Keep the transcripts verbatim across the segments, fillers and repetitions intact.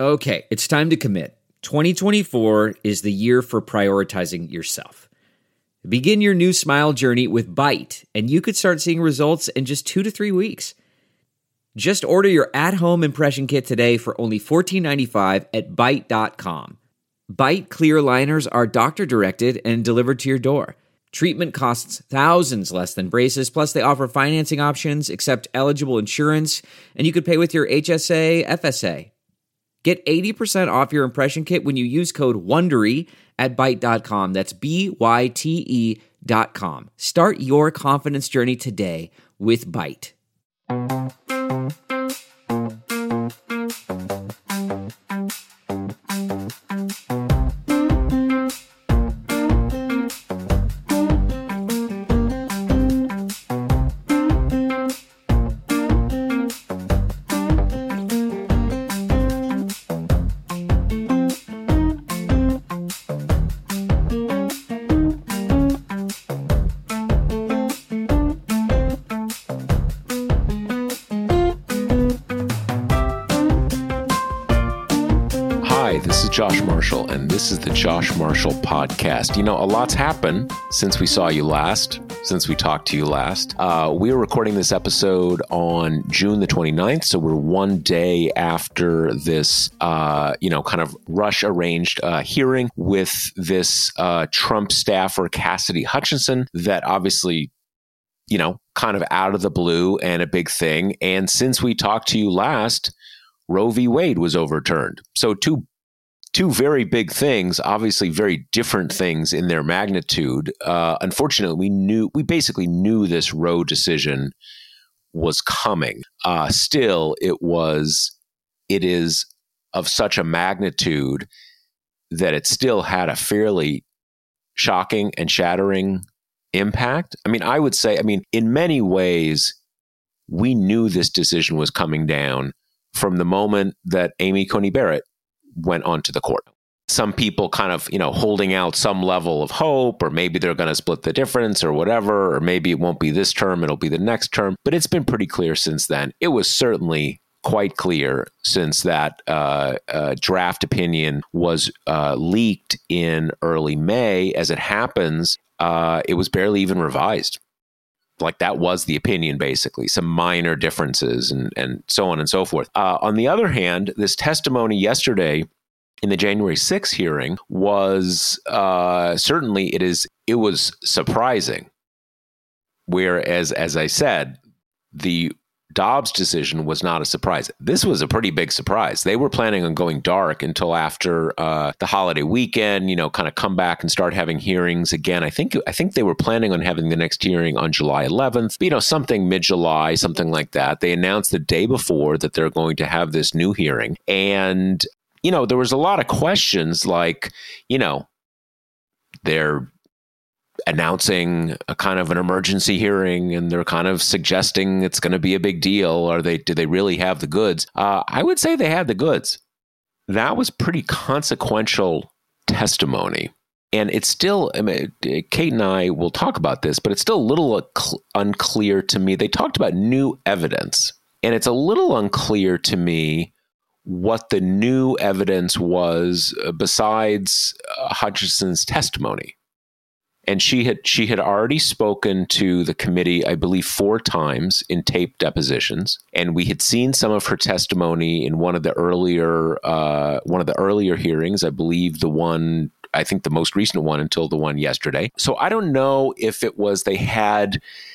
Okay, it's time to commit. twenty twenty-four is the year for prioritizing yourself. Begin your new smile journey with Byte, and you could start seeing results in just two to three weeks. Just order your at-home impression kit today for only fourteen ninety-five at byte dot com. Byte clear aligners are doctor-directed and delivered to your door. Treatment costs thousands less than braces, plus they offer financing options, accept eligible insurance, and you could pay with your H S A, F S A. Get eighty percent off your impression kit when you use code WONDERY at byte dot com. That's B Y T E dot com. Start your confidence journey today with Byte. Josh Marshall, and this is the Josh Marshall Podcast. You know, a lot's happened since we saw you last, since we talked to you last. Uh, we are recording this episode on June the twenty-ninth, so we're one day after this, uh, you know, kind of rush-arranged uh, hearing with this uh, Trump staffer, Cassidy Hutchinson, that obviously, you know, kind of out of the blue and a big thing. And since we talked to you last, Roe v. Wade was overturned. So two Two very big things, obviously very different things in their magnitude. Uh, unfortunately, we knew we basically knew this Roe decision was coming. Uh, still, it was it is of such a magnitude that it still had a fairly shocking and shattering impact. I mean, I would say, I mean, in many ways, we knew this decision was coming down from the moment that Amy Coney Barrett went onto the court. Some people kind of, you know, holding out some level of hope, or maybe they're going to split the difference or whatever, or maybe it won't be this term, it'll be the next term. But it's been pretty clear since then. It was certainly quite clear since that uh, uh, draft opinion was uh, leaked in early May. As it happens, uh, it was barely even revised. Like that was the opinion, basically, some minor differences and, and so on and so forth. Uh, on the other hand, this testimony yesterday in the January sixth hearing was uh, certainly it is it was surprising. Whereas, as I said, the Dobbs decision was not a surprise. This was a pretty big surprise. They were planning on going dark until after uh, the holiday weekend, you know, kind of come back and start having hearings again. I think I think they were planning on having the next hearing on July eleventh, you know, something mid-July, something like that. They announced the day before that they're going to have this new hearing. And, you know, there was a lot of questions like, you know, they're announcing a kind of an emergency hearing and they're kind of suggesting it's going to be a big deal. Are they, do they really have the goods? Uh, I would say they had the goods. That was pretty consequential testimony. And it's still, I mean, Kate and I will talk about this, but it's still a little unclear to me. They talked about new evidence, and it's a little unclear to me what the new evidence was besides uh, Hutchinson's testimony. And she had she had already spoken to the committee, I believe, four times in taped depositions, and we had seen some of her testimony in one of the earlier uh, one of the earlier hearings. I believe the one, I think the most recent one until the one yesterday. So I don't know if it was they had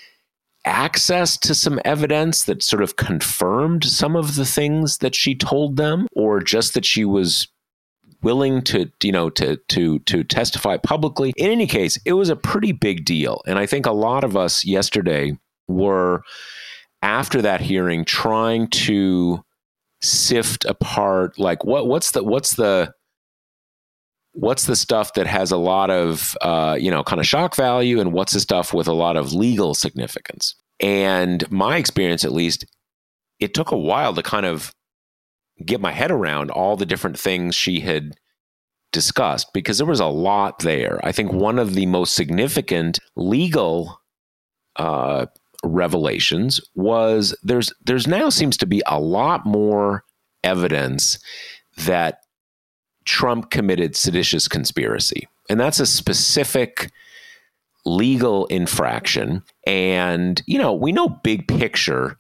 access to some evidence that sort of confirmed some of the things that she told them, or just that she was willing to, you know, to to to testify publicly. In any case, it was a pretty big deal. And I think a lot of us yesterday were, after that hearing, trying to sift apart, like, what what's the what's the what's the stuff that has a lot of, uh, you know, kind of shock value, and what's the stuff with a lot of legal significance. And my experience, at least, it took a while to kind of get my head around all the different things she had discussed, because there was a lot there. I think one of the most significant legal uh, revelations was there's there's now seems to be a lot more evidence that Trump committed seditious conspiracy. And that's a specific legal infraction. And, you know, we know big picture,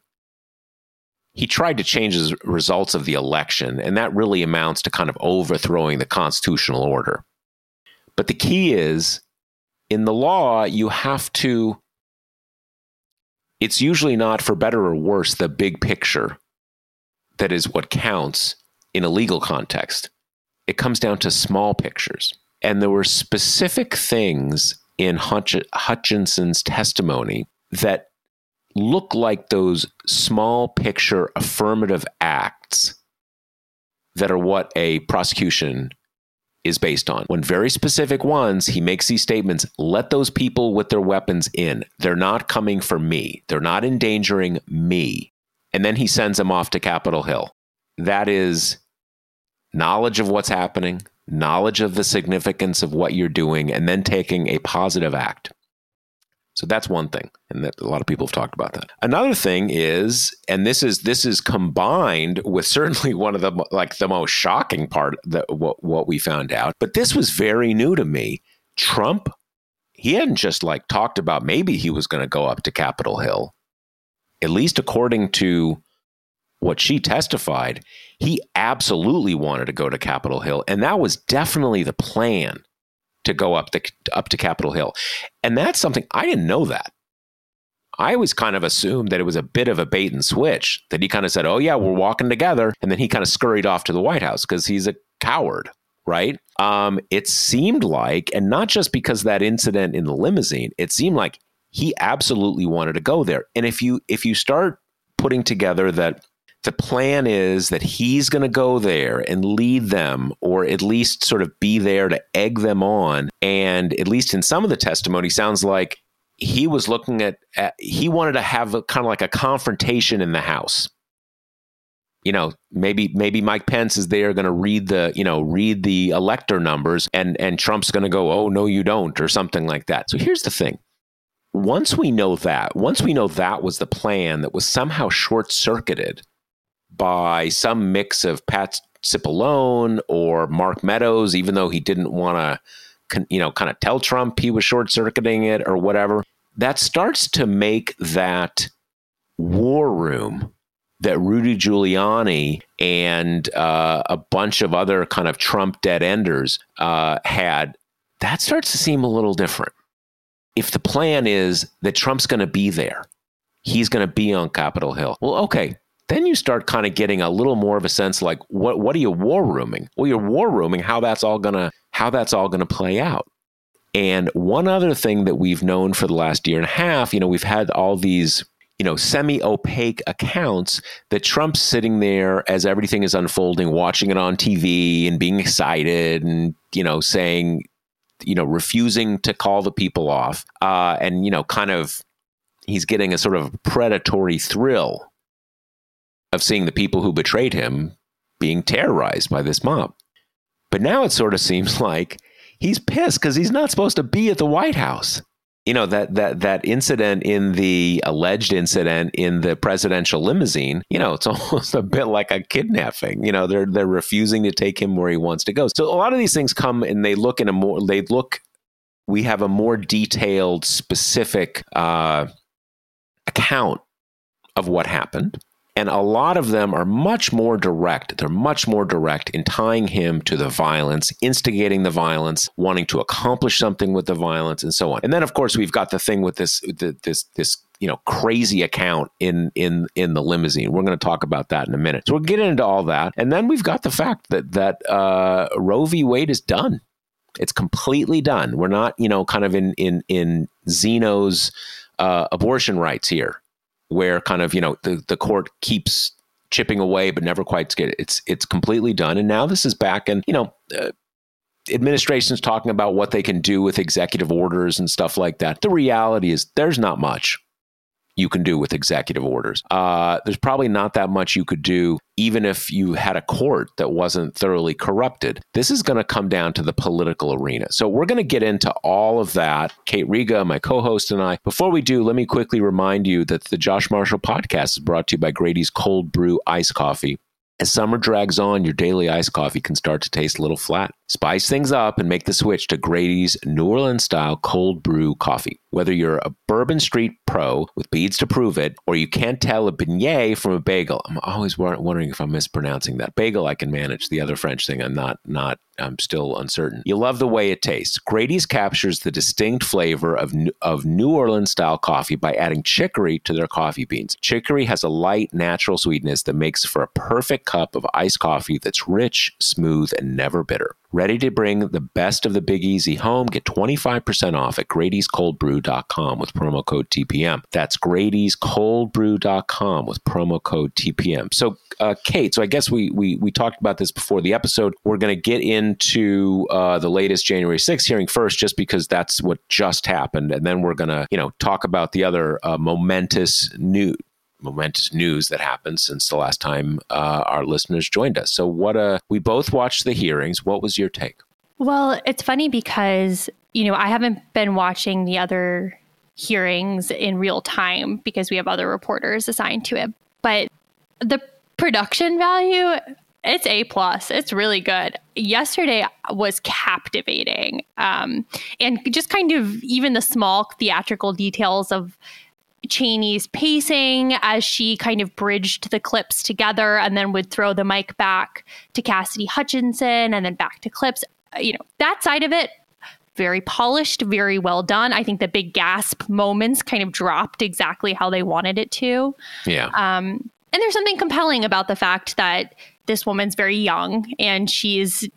he tried to change the results of the election, and that really amounts to kind of overthrowing the constitutional order. But the key is, in the law, you have to, it's usually not, for better or worse, the big picture that is what counts in a legal context. It comes down to small pictures. And there were specific things in Hutch- Hutchinson's testimony that look like those small picture affirmative acts that are what a prosecution is based on. When very specific ones, he makes these statements, let those people with their weapons in. They're not coming for me. They're not endangering me. And then he sends them off to Capitol Hill. That is knowledge of what's happening, knowledge of the significance of what you're doing, and then taking a positive act. So that's one thing, and that a lot of people have talked about that. Another thing is, and this is this is combined with certainly one of the like the most shocking part that what what we found out, but this was very new to me. Trump, he hadn't just like talked about maybe he was going to go up to Capitol Hill. At least according to what she testified, he absolutely wanted to go to Capitol Hill, and that was definitely the plan, to go up the up to Capitol Hill. And that's something, I didn't know that. I always kind of assumed that it was a bit of a bait and switch, that he kind of said, oh yeah, we're walking together. And then he kind of scurried off to the White House because he's a coward, right? Um, it seemed like, and not just because of that incident in the limousine, it seemed like he absolutely wanted to go there. And if you if you start putting together that the plan is that he's going to go there and lead them, or at least sort of be there to egg them on. And at least in some of the testimony, sounds like he was looking at, at he wanted to have a, kind of like a confrontation in the House. You know, maybe maybe Mike Pence is there going to read the, you know, read the elector numbers, and and Trump's going to go, oh, no, you don't, or something like that. So here's the thing. Once we know that, once we know that was the plan that was somehow short-circuited by some mix of Pat Cipollone or Mark Meadows, even though he didn't want to, you know, kind of tell Trump he was short-circuiting it or whatever, that starts to make that war room that Rudy Giuliani and uh, a bunch of other kind of Trump dead-enders uh, had, that starts to seem a little different. If the plan is that Trump's going to be there, he's going to be on Capitol Hill, well, okay, then you start kind of getting a little more of a sense like, what what are you war rooming? Well, you're war rooming how that's all gonna how that's all gonna play out. And one other thing that we've known for the last year and a half, you know, we've had all these, you know, semi-opaque accounts that Trump's sitting there as everything is unfolding, watching it on T V and being excited and, you know, saying, you know, refusing to call the people off. Uh, and, you know, kind of he's getting a sort of predatory thrill of seeing the people who betrayed him being terrorized by this mob. But now it sort of seems like he's pissed because he's not supposed to be at the White House. You know, that that that incident in the alleged incident in the presidential limousine, you know, it's almost a bit like a kidnapping. You know, they're they're refusing to take him where he wants to go. So a lot of these things come and they look in a more they look we have a more detailed, specific uh, account of what happened. And a lot of them are much more direct. They're much more direct in tying him to the violence, instigating the violence, wanting to accomplish something with the violence, and so on. And then, of course, we've got the thing with this, this, this, you know, crazy account in in in the limousine. We're going to talk about that in a minute. So we'll get into all that, and then we've got the fact that that uh, Roe v. Wade is done. It's completely done. We're not, you know, kind of in in in Zeno's uh, abortion rights here, where kind of, you know, the, the court keeps chipping away, but never quite get it. It's, it's completely done. And now this is back, and, you know, uh, administration's talking about what they can do with executive orders and stuff like that. The reality is there's not much you can do with executive orders. Uh, there's probably not that much you could do even if you had a court that wasn't thoroughly corrupted. This is going to come down to the political arena. So we're going to get into all of that. Kate Riga, my co-host, and I. Before we do, let me quickly remind you that the Josh Marshall podcast is brought to you by Grady's Cold Brew Iced Coffee. As summer drags on, your daily iced coffee can start to taste a little flat. Spice things up and make the switch to Grady's New Orleans-style cold brew coffee. Whether you're a Bourbon Street pro with beads to prove it, or you can't tell a beignet from a bagel. I'm always wondering if I'm mispronouncing that. Bagel I can manage. The other French thing I'm not, not, I'm still uncertain. You love the way it tastes. Grady's captures the distinct flavor of, of New Orleans-style coffee by adding chicory to their coffee beans. Chicory has a light, natural sweetness that makes for a perfect cup of iced coffee that's rich, smooth, and never bitter. Ready to bring the best of the Big Easy home? Get twenty-five percent off at Grady's Cold Brew dot com with promo code T P M. That's Grady's Cold Brew dot com with promo code T P M. So, uh, Kate, so I guess we, we we talked about this before the episode. We're going to get into uh, the latest January sixth hearing first, just because that's what just happened. And then we're going to, you know, talk about the other uh, momentous news. momentous news that happened since the last time uh, our listeners joined us. So what, uh, we both watched the hearings. What was your take? Well, it's funny because, you know, I haven't been watching the other hearings in real time because we have other reporters assigned to it. But the production value, it's A plus. It's really good. Yesterday was captivating. Um, and just kind of even the small theatrical details of Cheney's pacing as she kind of bridged the clips together and then would throw the mic back to Cassidy Hutchinson and then back to clips. You know, that side of it, very polished, very well done. I think the big gasp moments kind of dropped exactly how they wanted it to. Yeah. Um, and there's something compelling about the fact that this woman's very young and she's,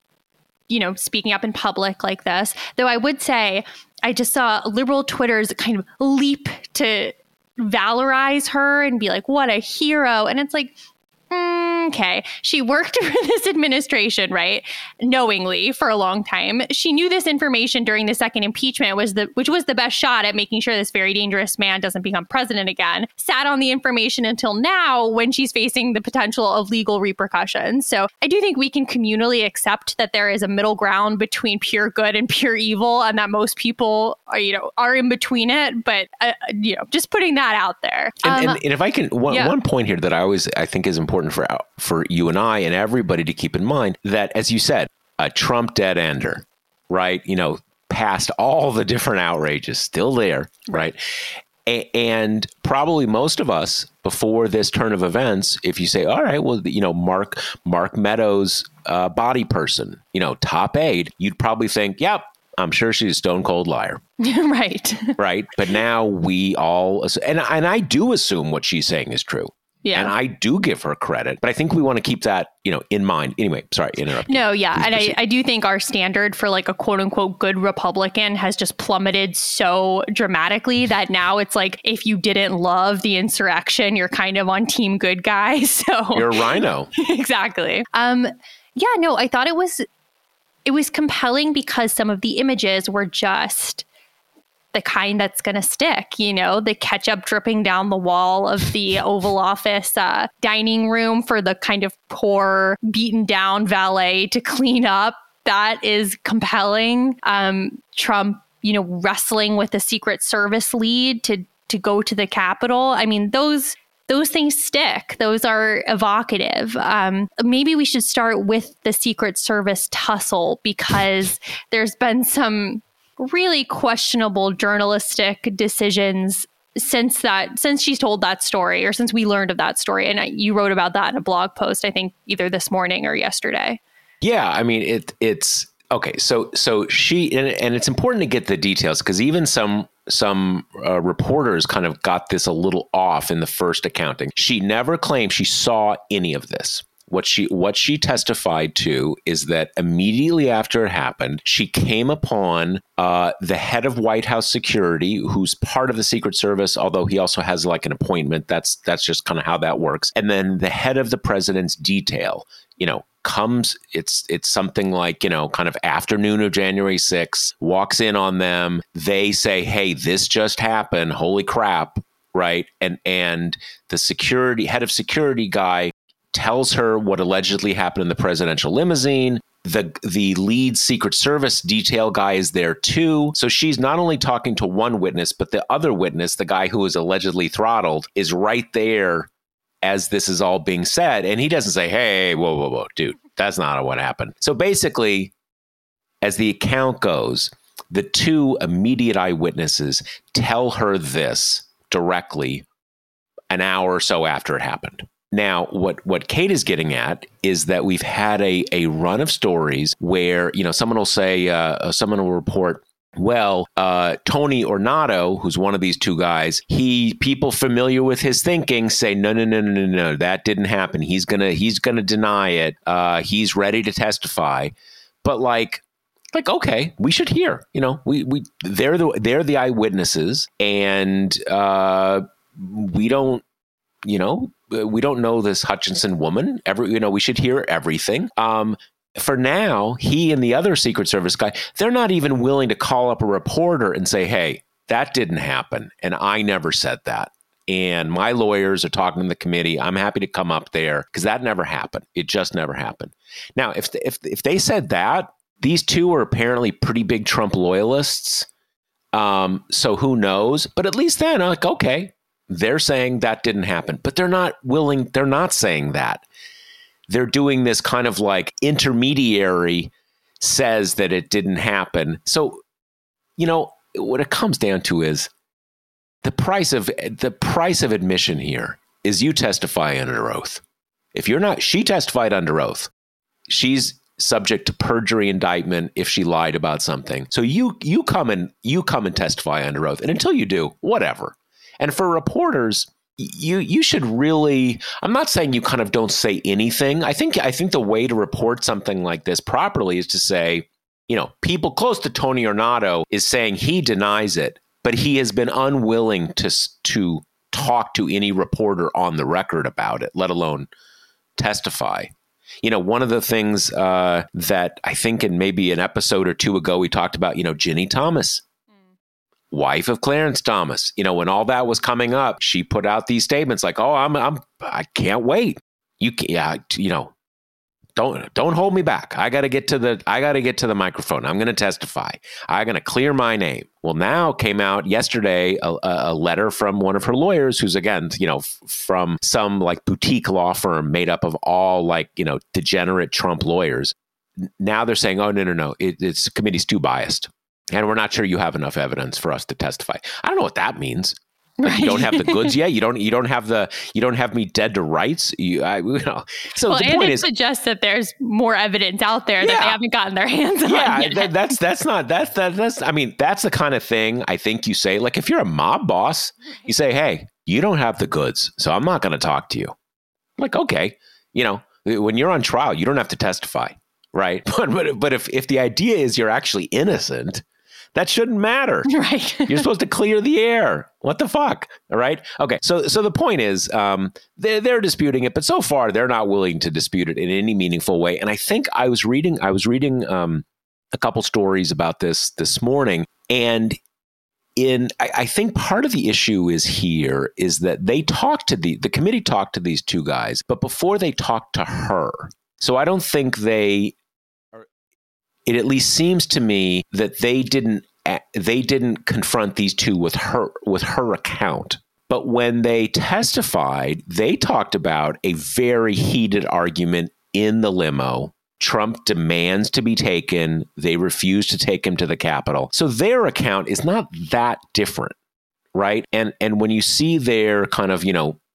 you know, speaking up in public like this. Though I would say, I just saw liberal Twitters kind of leap to valorize her and be like, what a hero. And it's like, mm, okay, she worked for this administration, right? Knowingly for a long time. She knew this information during the second impeachment, was the which was the best shot at making sure this very dangerous man doesn't become president again. Sat on the information until now when she's facing the potential of legal repercussions. So I do think we can communally accept that there is a middle ground between pure good and pure evil, and that most people are, you know, are in between it. But, uh, you know, just putting that out there. And, um, and, and if I can, one, yeah. one point here that I always, I think is important for for you and I and everybody to keep in mind, that, as you said, a Trump dead ender, right? You know, past all the different outrages, still there, right? A- and probably most of us before this turn of events, if you say, all right, well, you know, Mark Mark Meadows, uh, body person, you know, top aide, you'd probably think, yep, I'm sure she's a stone cold liar. Right. Right. But now we all, and, and I do assume what she's saying is true. Yeah. And I do give her credit, but I think we want to keep that, you know, in mind. Anyway, sorry, interrupt. No, yeah. Please and I, I do think our standard for like a quote unquote good Republican has just plummeted so dramatically that now it's like, if you didn't love the insurrection, you're kind of on team good guy. So you're a rhino. Exactly. Um, yeah, no, I thought it was, it was compelling because some of the images were just the kind that's going to stick, you know, the ketchup dripping down the wall of the Oval Office uh, dining room for the kind of poor, beaten down valet to clean up. That is compelling. Um, Trump, you know, wrestling with the Secret Service lead to to go to the Capitol. I mean, those those things stick. Those are evocative. Um, maybe we should start with the Secret Service tussle because there's been some really questionable journalistic decisions since that, since she's told that story or since we learned of that story. And I, you wrote about that in a blog post, I think either this morning or yesterday. Yeah. I mean, it, it's okay. So, so she, and, and it's important to get the details because even some, some uh, reporters kind of got this a little off in the first accounting. She never claimed she saw any of this. What she what she testified to is that immediately after it happened, she came upon uh, the head of White House security, who's part of the Secret Service, although he also has like an appointment. That's that's just kind of how that works. And then the head of the president's detail, you know, comes. It's it's something like, you know, kind of afternoon of January sixth, walks in on them. They say, hey, this just happened. Holy crap. Right. And and the security head of security guy tells her what allegedly happened in the presidential limousine. The the lead Secret Service detail guy is there too. So she's not only talking to one witness, but the other witness, the guy who was allegedly throttled, is right there as this is all being said. And he doesn't say, hey, whoa, whoa, whoa, dude, that's not what happened. So basically, as the account goes, the two immediate eyewitnesses tell her this directly an hour or so after it happened. Now, what, what Kate is getting at is that we've had a, a run of stories where, you know, someone will say, uh, someone will report, well, uh, Tony Ornato, who's one of these two guys, he people familiar with his thinking say, no, no, no, no, no, no, that didn't happen. He's gonna he's gonna deny it. Uh, he's ready to testify. But like, like, okay, we should hear. You know, we we they're the they're the eyewitnesses, and uh, we don't, you know, we don't know this Hutchinson woman. Every, you know, we should hear everything. Um, For now, he and the other Secret Service guy, they're not even willing to call up a reporter and say, hey, that didn't happen. And I never said that. And my lawyers are talking to the committee. I'm happy to come up there because that never happened. It just never happened. Now, if, if, if they said that, these two are apparently pretty big Trump loyalists. Um, so who knows? But at least then, I'm like, okay, they're saying that didn't happen. But they're not willing. They're not saying that. They're doing this kind of like intermediary says that it didn't happen. So, you know, what it comes down to is the price of the price of admission here is you testify under oath. If you're not, she testified under oath. She's subject to perjury indictment if she lied about something. So you you come and you come and testify under oath. And until you do, whatever. And for reporters, You you should really, I'm not saying you kind of don't say anything. I think I think the way to report something like this properly is to say, you know, people close to Tony Ornato is saying he denies it, but he has been unwilling to to talk to any reporter on the record about it, let alone testify. You know, one of the things uh, that I think in maybe an episode or two ago we talked about, you know, Ginny Thomas. Wife of Clarence Thomas, you know, when all that was coming up, she put out these statements like, "Oh, I'm, I'm, I can't wait. You, can, yeah, you know, don't, don't hold me back. I got to get to the, I got to get to the microphone. I'm going to testify. I'm going to clear my name." Well, now came out yesterday a, a letter from one of her lawyers, who's again, you know, f- from some like boutique law firm made up of all like, you know, degenerate Trump lawyers. Now they're saying, "Oh, no, no, no, it, it's the committee's too biased. And we're not sure you have enough evidence for us to testify." I don't know what that means. Like, right. You don't have the goods yet. You don't. You don't have the. You don't have me dead to rights. You, I, you know. So well, the and point it is, suggests that there's more evidence out there yeah. that they haven't gotten their hands on. Yeah, yet. that, that's that's not that's that, that's. I mean, that's the kind of thing I think you say. Like if you're a mob boss, you say, "Hey, you don't have the goods, so I'm not going to talk to you." I'm like, okay, you know, when you're on trial, you don't have to testify, right? But but but if if the idea is you're actually innocent, that shouldn't matter. Right. You're supposed to clear the air. What the fuck? All right. Okay. So so the point is um, they're, they're disputing it, but so far they're not willing to dispute it in any meaningful way. And I think I was reading I was reading um, a couple stories about this this morning. And in I, I think part of the issue is here is that they talked to the the committee talked to these two guys, but before they talked to her. So I don't think they It at least seems to me that they didn't they didn't confront these two with her with her account. But when they testified, they talked about a very heated argument in the limo. Trump demands to be taken. They refuse to take him to the Capitol. So their account is not that different, right? And and when you see their kind of, you know,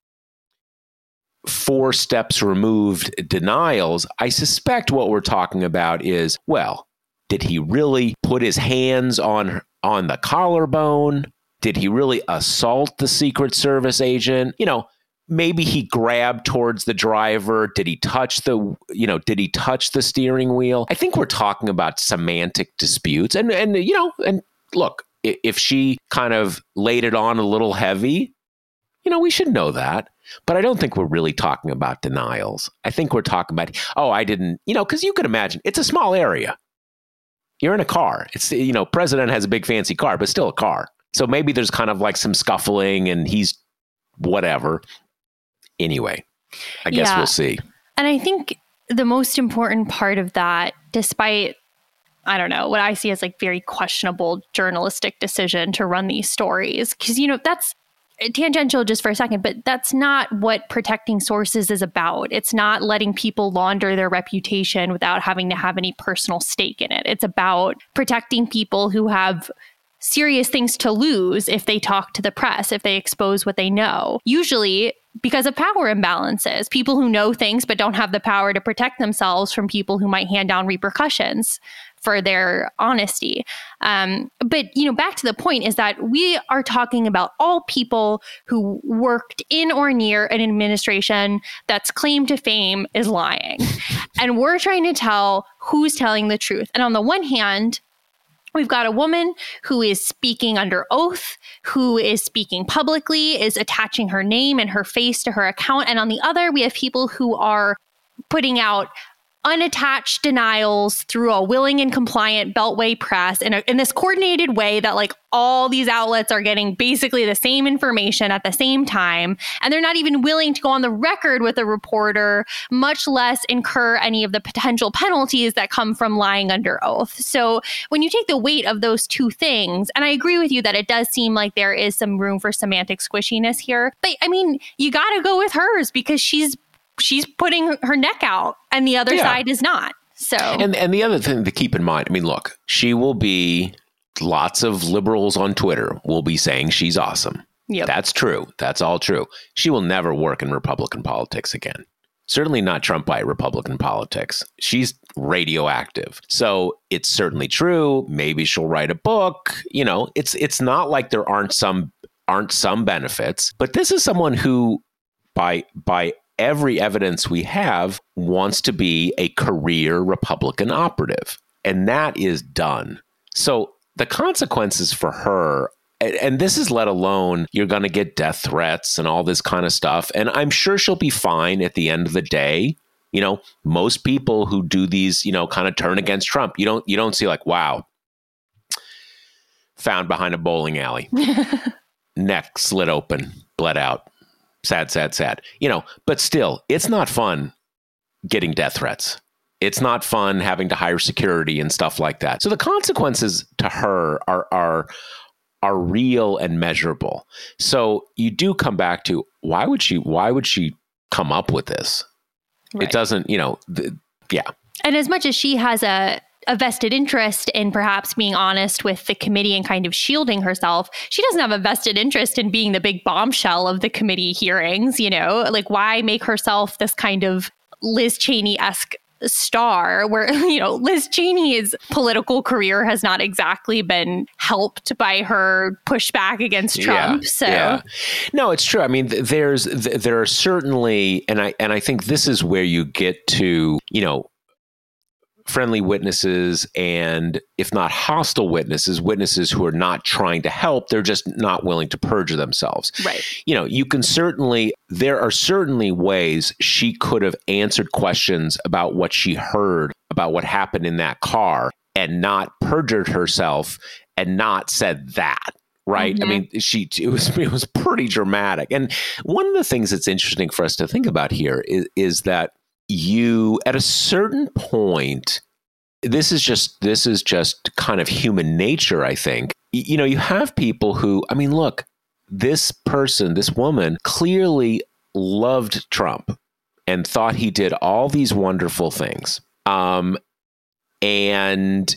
four steps removed denials, I suspect what we're talking about is, well, did he really put his hands on on the collarbone? Did he really assault the Secret Service agent? You know, maybe he grabbed towards the driver. Did he touch the, you know, did he touch the steering wheel? I think we're talking about semantic disputes. And, and you know, and look, if she kind of laid it on a little heavy, you know, we should know that. But I don't think we're really talking about denials. I think we're talking about, oh, I didn't, you know, because you could imagine it's a small area. You're in a car. It's, you know, president has a big fancy car, but still a car. So maybe there's kind of like some scuffling and he's whatever. Anyway, I guess yeah. we'll see. And I think the most important part of that, despite, I don't know, what I see as like very questionable journalistic decision to run these stories, because, you know, that's, tangential just for a second, but that's not what protecting sources is about. It's not letting people launder their reputation without having to have any personal stake in it. It's about protecting people who have serious things to lose if they talk to the press, if they expose what they know. Usually because of power imbalances, people who know things but don't have the power to protect themselves from people who might hand down repercussions for their honesty. Um, but, you know, back to the point is that we are talking about all people who worked in or near an administration that's claim to fame is lying. And we're trying to tell who's telling the truth. And on the one hand, we've got a woman who is speaking under oath, who is speaking publicly, is attaching her name and her face to her account. And on the other, we have people who are putting out unattached denials through a willing and compliant Beltway press in, a, in this coordinated way that like all these outlets are getting basically the same information at the same time. And they're not even willing to go on the record with a reporter, much less incur any of the potential penalties that come from lying under oath. So when you take the weight of those two things, and I agree with you that it does seem like there is some room for semantic squishiness here, but I mean, you got to go with hers because she's she's putting her neck out and the other yeah. side is not. So, and and the other thing to keep in mind, I mean, look, she will be, lots of liberals on Twitter will be saying she's awesome. Yep. That's true. That's all true. She will never work in Republican politics again. Certainly not Trumpite Republican politics. She's radioactive. So it's certainly true. Maybe she'll write a book. You know, it's it's not like there aren't some aren't some benefits, but this is someone who by by every evidence we have wants to be a career Republican operative. And that is done. So the consequences for her, and, and this is let alone you're going to get death threats and all this kind of stuff. And I'm sure she'll be fine at the end of the day. You know, most people who do these, you know, kind of turn against Trump, you don't you don't see like, wow, found behind a bowling alley, neck slit open, bled out. Sad, sad, sad. You know, but still, it's not fun getting death threats. It's not fun having to hire security and stuff like that. So the consequences to her are are are real and measurable. So you do come back to why would she why would she come up with this? Right. It doesn't, you know, th- yeah. And as much as she has a a vested interest in perhaps being honest with the committee and kind of shielding herself, she doesn't have a vested interest in being the big bombshell of the committee hearings, you know? Like, why make herself this kind of Liz Cheney-esque star where, you know, Liz Cheney's political career has not exactly been helped by her pushback against Trump. Yeah, so yeah. No, it's true. I mean, th- there's th- there are certainly, and I and I think this is where you get to, you know, friendly witnesses and, if not hostile witnesses, witnesses who are not trying to help, they're just not willing to perjure themselves. Right. You know, you can certainly, there are certainly ways she could have answered questions about what she heard, about what happened in that car, and not perjured herself and not said that. Right. Mm-hmm. I mean, she it was it was pretty dramatic. And one of the things that's interesting for us to think about here is, is that you, at a certain point, this is just this is just kind of human nature, I think. Y- you know, you have people who, I mean, look, this person, this woman clearly loved Trump and thought he did all these wonderful things. Um, and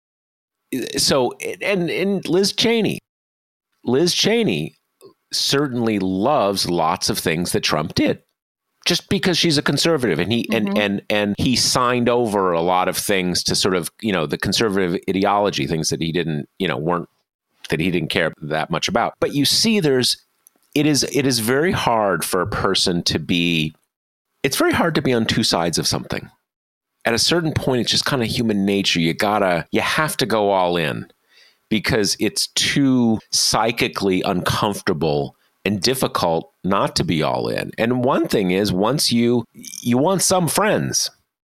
so, and, and Liz Cheney, Liz Cheney certainly loves lots of things that Trump did. Just because she's a conservative and he mm-hmm. and and and he signed over a lot of things to sort of, you know, the conservative ideology, things that he didn't, you know, weren't that he didn't care that much about. But you see, there's it is it is very hard for a person to be. It's very hard to be on two sides of something. At a certain point, it's just kind of human nature. You gotta you have to go all in because it's too psychically uncomfortable and difficult not to be all in. And one thing is, once you you want some friends,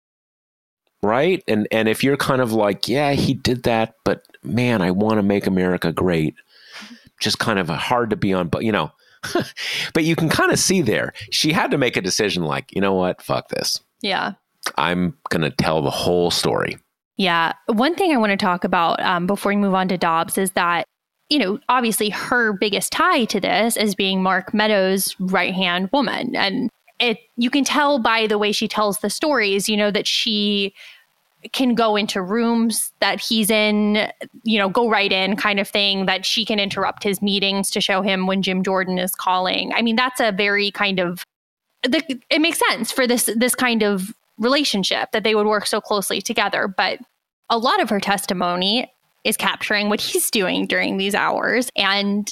right? And and if you're kind of like, yeah, he did that, but man, I want to make America great. Just kind of hard to be on, but you know, but you can kind of see there, she had to make a decision like, you know what, fuck this. Yeah. I'm going to tell the whole story. Yeah. One thing I want to talk about um, before we move on to Dobbs is that you know, obviously her biggest tie to this is being Mark Meadows' right-hand woman. And it you can tell by the way she tells the stories, you know, that she can go into rooms that he's in, you know, go right in kind of thing, that she can interrupt his meetings to show him when Jim Jordan is calling. I mean, that's a very kind of, the, it makes sense for this, this kind of relationship that they would work so closely together. But a lot of her testimony is capturing what he's doing during these hours. And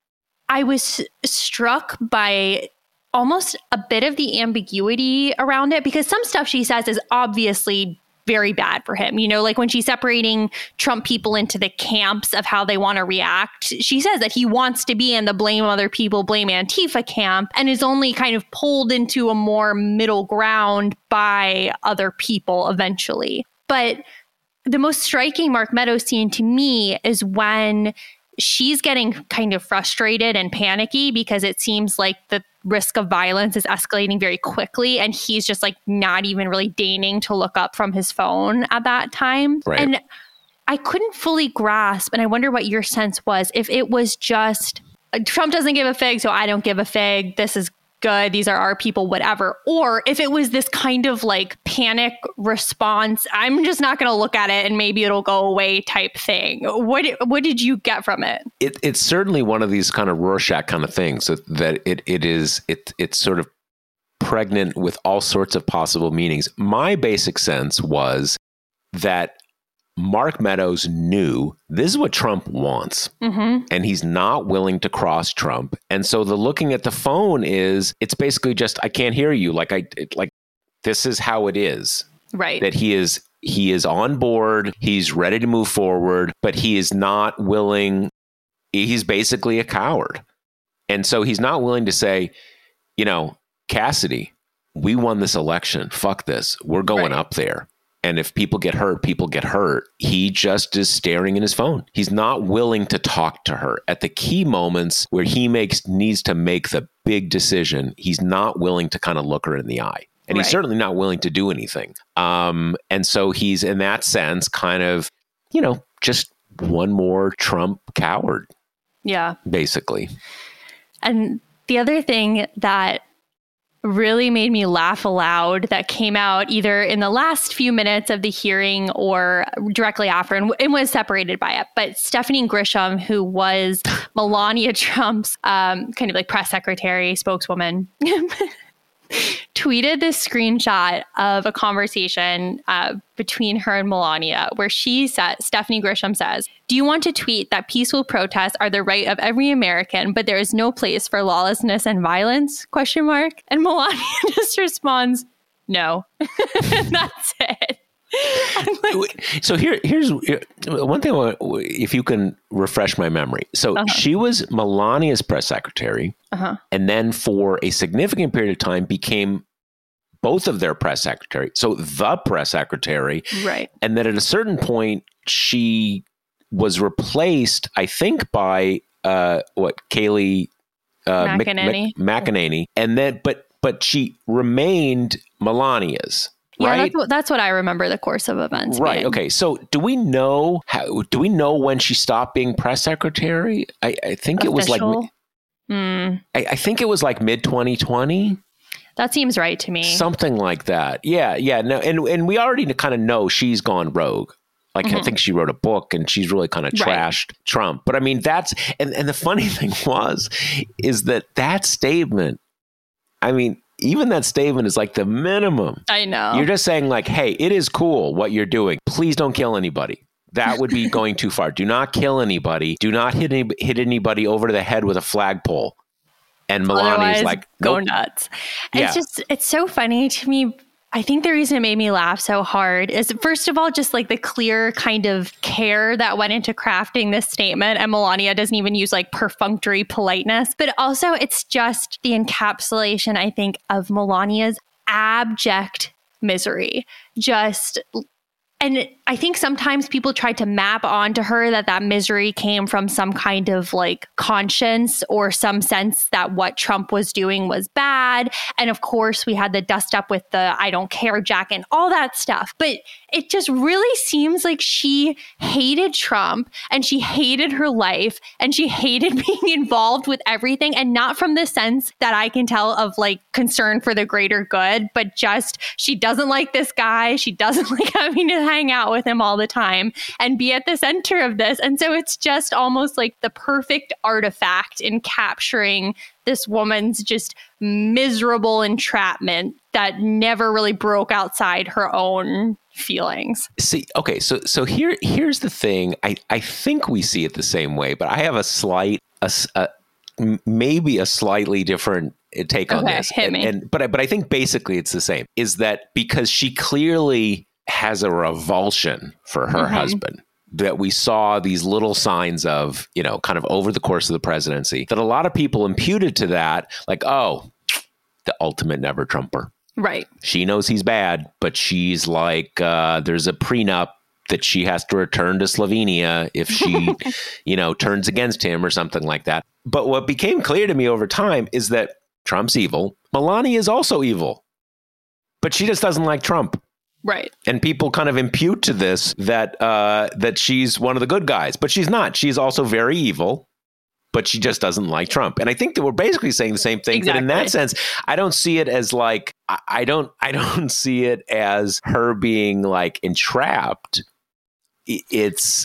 I was struck by almost a bit of the ambiguity around it, because some stuff she says is obviously very bad for him. You know, like when she's separating Trump people into the camps of how they want to react, she says that he wants to be in the blame other people, blame Antifa camp, and is only kind of pulled into a more middle ground by other people eventually. But the most striking Mark Meadows scene to me is when she's getting kind of frustrated and panicky because it seems like the risk of violence is escalating very quickly, and he's just like not even really deigning to look up from his phone at that time. Right. And I couldn't fully grasp, and I wonder what your sense was, if it was just Trump doesn't give a fig, so I don't give a fig, this is good, these are our people, whatever. Or if it was this kind of like panic response, I'm just not going to look at it and maybe it'll go away type thing. What what did you get from it? It it's certainly one of these kind of Rorschach kind of things that, that it it is it it's sort of pregnant with all sorts of possible meanings. My basic sense was that Mark Meadows knew this is what Trump wants, mm-hmm. and he's not willing to cross Trump. And so the looking at the phone is, it's basically just, I can't hear you. Like I, it, like, this is how it is. Right. That he is, he is on board. He's ready to move forward, but he is not willing. He's basically a coward. And so he's not willing to say, you know, Cassidy, we won this election. Fuck this. We're going right. up there. And if people get hurt, people get hurt. He just is staring in his phone. He's not willing to talk to her at the key moments where he makes needs to make the big decision. He's not willing to kind of look her in the eye. And right. he's certainly not willing to do anything. Um, and so he's, in that sense, kind of, you know, just one more Trump coward. Yeah. Basically. And the other thing that really made me laugh aloud that came out either in the last few minutes of the hearing or directly after, and, and was separated by it. But Stephanie Grisham, who was Melania Trump's um, kind of like press secretary, spokeswoman, tweeted this screenshot of a conversation uh, between her and Melania, where she said, Stephanie Grisham says, "Do you want to tweet that peaceful protests are the right of every American, but there is no place for lawlessness and violence? Question mark. And Melania just responds, no." That's it. Like, so here, here's one thing. If you can refresh my memory. So uh-huh. she was Melania's press secretary, uh-huh. and then for a significant period of time became both of their press secretary. So the press secretary, right? And then at a certain point, she was replaced, I think, by uh, what Kayleigh uh, McEnany. Mc, McEnany, and then but but she remained Melania's. Yeah, right? that's what, that's what I remember the course of events. Right. Being. Okay. So do we know how, do we know when she stopped being press secretary? I, I think Official? it was like, mm. I, I think it was like mid twenty twenty. That seems right to me. Something like that. Yeah. Yeah. No. And, and we already kind of know she's gone rogue. Like, mm-hmm. I think she wrote a book and she's really kind of trashed right. Trump. But I mean, that's, and, and the funny thing was, is that that statement, I mean, even that statement is like the minimum. I know. You're just saying like, hey, it is cool what you're doing. Please don't kill anybody. That would be going too far. Do not kill anybody. Do not hit any, hit anybody over the head with a flagpole. And Melania's like, nope. Go nuts. Yeah. It's just, it's so funny to me. I think the reason it made me laugh so hard is, first of all, just like the clear kind of care that went into crafting this statement. And Melania doesn't even use like perfunctory politeness, but also it's just the encapsulation, I think, of Melania's abject misery. Just And I think sometimes people try to map onto her that that misery came from some kind of like conscience or some sense that what Trump was doing was bad. And of course, we had the dust up with the I don't care jacket and all that stuff. But it just really seems like she hated Trump and she hated her life and she hated being involved with everything. And not from the sense that I can tell of like concern for the greater good, but just she doesn't like this guy. She doesn't like having to hang out with him all the time and be at the center of this. And so it's just almost like the perfect artifact in capturing this woman's just miserable entrapment that never really broke outside her own feelings. See, okay, so so here here's the thing. I, I think we see it the same way, but I have a slight, a, a, maybe a slightly different take on okay, this. Hit and, me. and but I, but I think basically it's the same. Is that because she clearly has a revulsion for her mm-hmm. husband that we saw these little signs of, you know, kind of over the course of the presidency, that a lot of people imputed to that, like, oh, the ultimate never Trumper. Right. She knows he's bad, but she's like, uh, there's a prenup that she has to return to Slovenia if she, you know, turns against him or something like that. But what became clear to me over time is that Trump's evil. Melania is also evil, but she just doesn't like Trump. Right. And people kind of impute to this that uh, that she's one of the good guys, but she's not. She's also very evil, but she just doesn't like Trump. And I think that we're basically saying the same thing. Exactly. But in that sense, I don't see it as like, I don't, I don't see it as her being like entrapped. It's,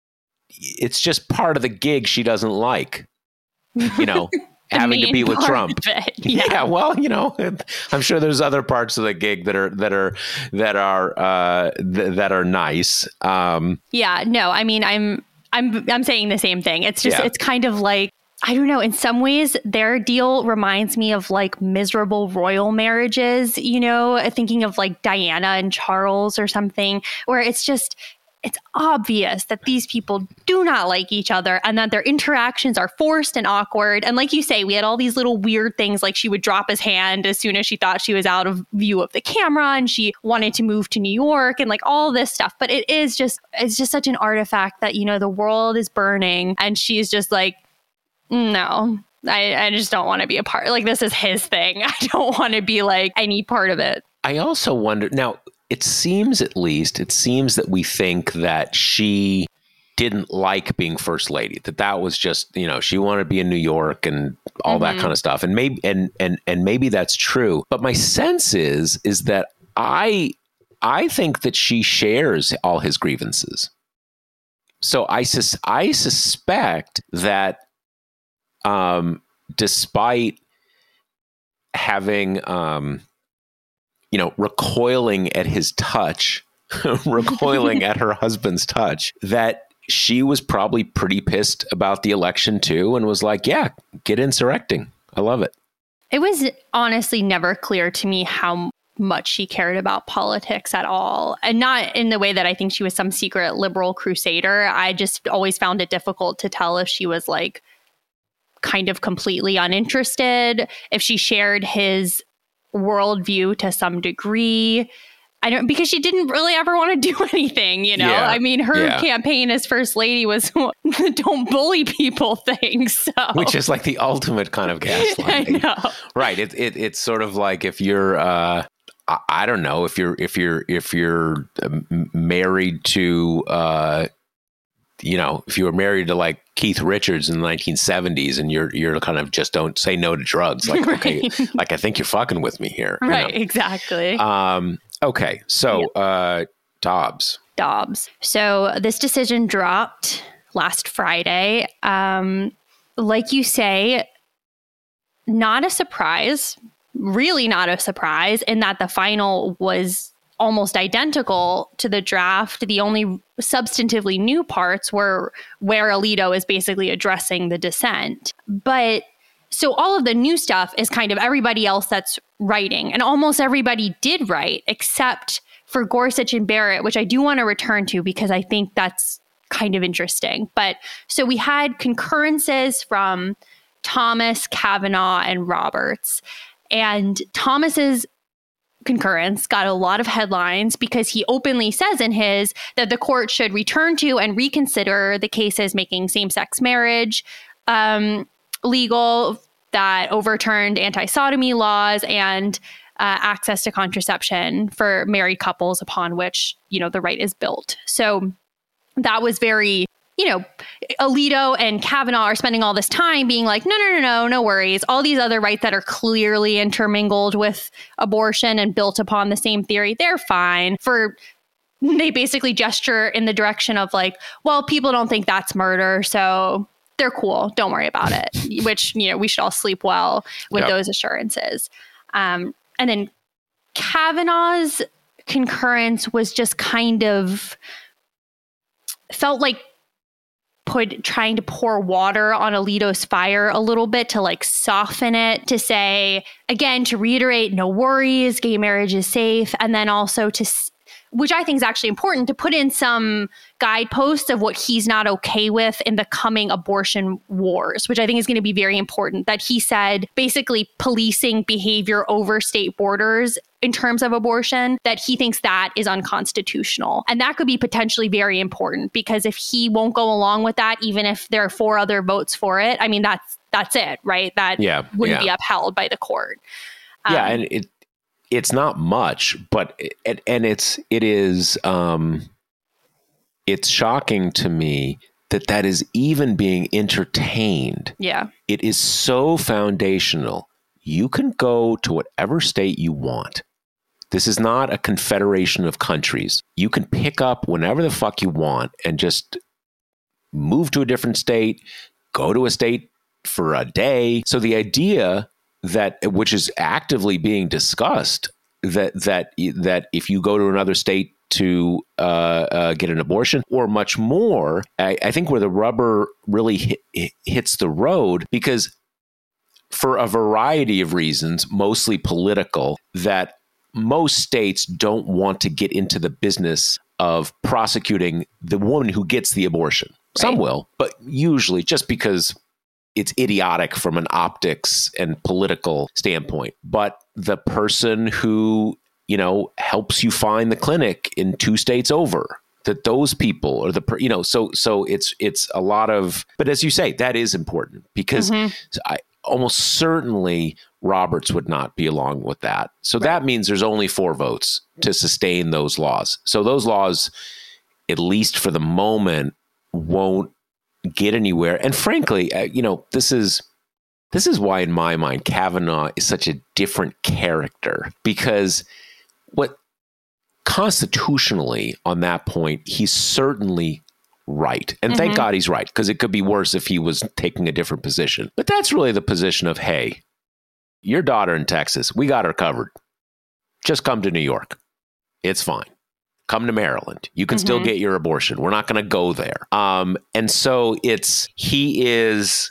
it's just part of the gig she doesn't like, you know. Having to be with Trump. Yeah. yeah, well, you know, I'm sure there's other parts of the gig that are that are that are uh, th- that are nice. Um, yeah, no, I mean, I'm I'm I'm saying the same thing. It's just yeah. it's kind of like, I don't know. In some ways, their deal reminds me of like miserable royal marriages. You know, thinking of like Diana and Charles or something, where it's just. It's obvious that these people do not like each other and that their interactions are forced and awkward. And like you say, we had all these little weird things, like she would drop his hand as soon as she thought she was out of view of the camera and she wanted to move to New York and like all this stuff. But it is just, it's just such an artifact that, you know, the world is burning and she's just like, no, I, I just don't want to be a part. Like, this is his thing. I don't want to be like any part of it. I also wonder now, it seems at least, it seems that we think that she didn't like being first lady, that that was just, you know, she wanted to be in New York and all mm-hmm. that kind of stuff. And maybe, and, and, and maybe that's true. But my sense is, is that I, I think that she shares all his grievances. So I, sus- I suspect that, um, despite having, um, you know, recoiling at his touch, recoiling at her husband's touch, that she was probably pretty pissed about the election too, and was like, yeah, get insurrecting. I love it. It was honestly never clear to me how much she cared about politics at all. And not in the way that I think she was some secret liberal crusader. I just always found it difficult to tell if she was like kind of completely uninterested, if she shared his worldview to some degree. I don't, because she didn't really ever want to do anything, you know? Yeah, I mean, her yeah. campaign as first lady was the don't bully people thing. So. Which is like the ultimate kind of gaslighting. I know. Right. It, it, it's sort of like if you're, uh, I, I don't know, if you're, if you're, if you're married to, uh, you know, if you were married to like Keith Richards in the nineteen seventies and you're, you're kind of just don't say no to drugs. Like, right. okay, like, I think you're fucking with me here. Right. You know? Exactly. Um, okay. So, yep. uh, Dobbs. Dobbs. So this decision dropped last Friday. Um, like you say, not a surprise, really not a surprise in that the final was almost identical to the draft. The only substantively new parts were where Alito is basically addressing the dissent. But so all of the new stuff is kind of everybody else that's writing. And almost everybody did write except for Gorsuch and Barrett, which I do want to return to because I think that's kind of interesting. But so we had concurrences from Thomas, Kavanaugh, and Roberts. And Thomas's concurrence got a lot of headlines because he openly says in his that the court should return to and reconsider the cases making same-sex marriage um, legal, that overturned anti-sodomy laws and uh, access to contraception for married couples upon which, you know, the right is built. So that was very, you know, Alito and Kavanaugh are spending all this time being like, no, no, no, no, no worries. All these other rights that are clearly intermingled with abortion and built upon the same theory, they're fine. For they basically gesture in the direction of like, well, people don't think that's murder, so they're cool. Don't worry about it. Which, you know, we should all sleep well with yep. those assurances. Um, and then Kavanaugh's concurrence was just kind of felt like put trying to pour water on Alito's fire a little bit to like soften it, to say, again, to reiterate, no worries, gay marriage is safe. And then also to, which I think is actually important, to put in some guideposts of what he's not okay with in the coming abortion wars, which I think is going to be very important. That he said basically policing behavior over state borders in terms of abortion, that he thinks that is unconstitutional. And that could be potentially very important, because if he won't go along with that, even if there are four other votes for it, I mean, that's that's it, right? That yeah, wouldn't yeah. be upheld by the court. Um, yeah, and it it's not much, but it, and it's it is um, it's shocking to me that that is even being entertained. Yeah, it is so foundational. You can go to whatever state you want. This is not a confederation of countries. You can pick up whenever the fuck you want and just move to a different state, go to a state for a day. So the idea that, which is actively being discussed, that that that if you go to another state to uh, uh, get an abortion or much more, I, I think where the rubber really hit, hits the road, because for a variety of reasons, mostly political, that most states don't want to get into the business of prosecuting the woman who gets the abortion. Right. Some will, but usually just because it's idiotic from an optics and political standpoint. But the person who, you know, helps you find the clinic in two states over, that those people are the, you know, so so it's it's a lot of, but as you say, that is important, because mm-hmm. I almost certainly Roberts would not be along with that. So right. that means there's only four votes to sustain those laws. So those laws, at least for the moment, won't get anywhere. And frankly, uh, you know, this is this is why, in my mind, Kavanaugh is such a different character, because what constitutionally on that point, he's certainly right. And mm-hmm. thank God he's right, because it could be worse if he was taking a different position. But that's really the position of, hey, your daughter in Texas, we got her covered. Just come to New York. It's fine. Come to Maryland. You can mm-hmm. still get your abortion. We're not going to go there. Um, and so it's, he is,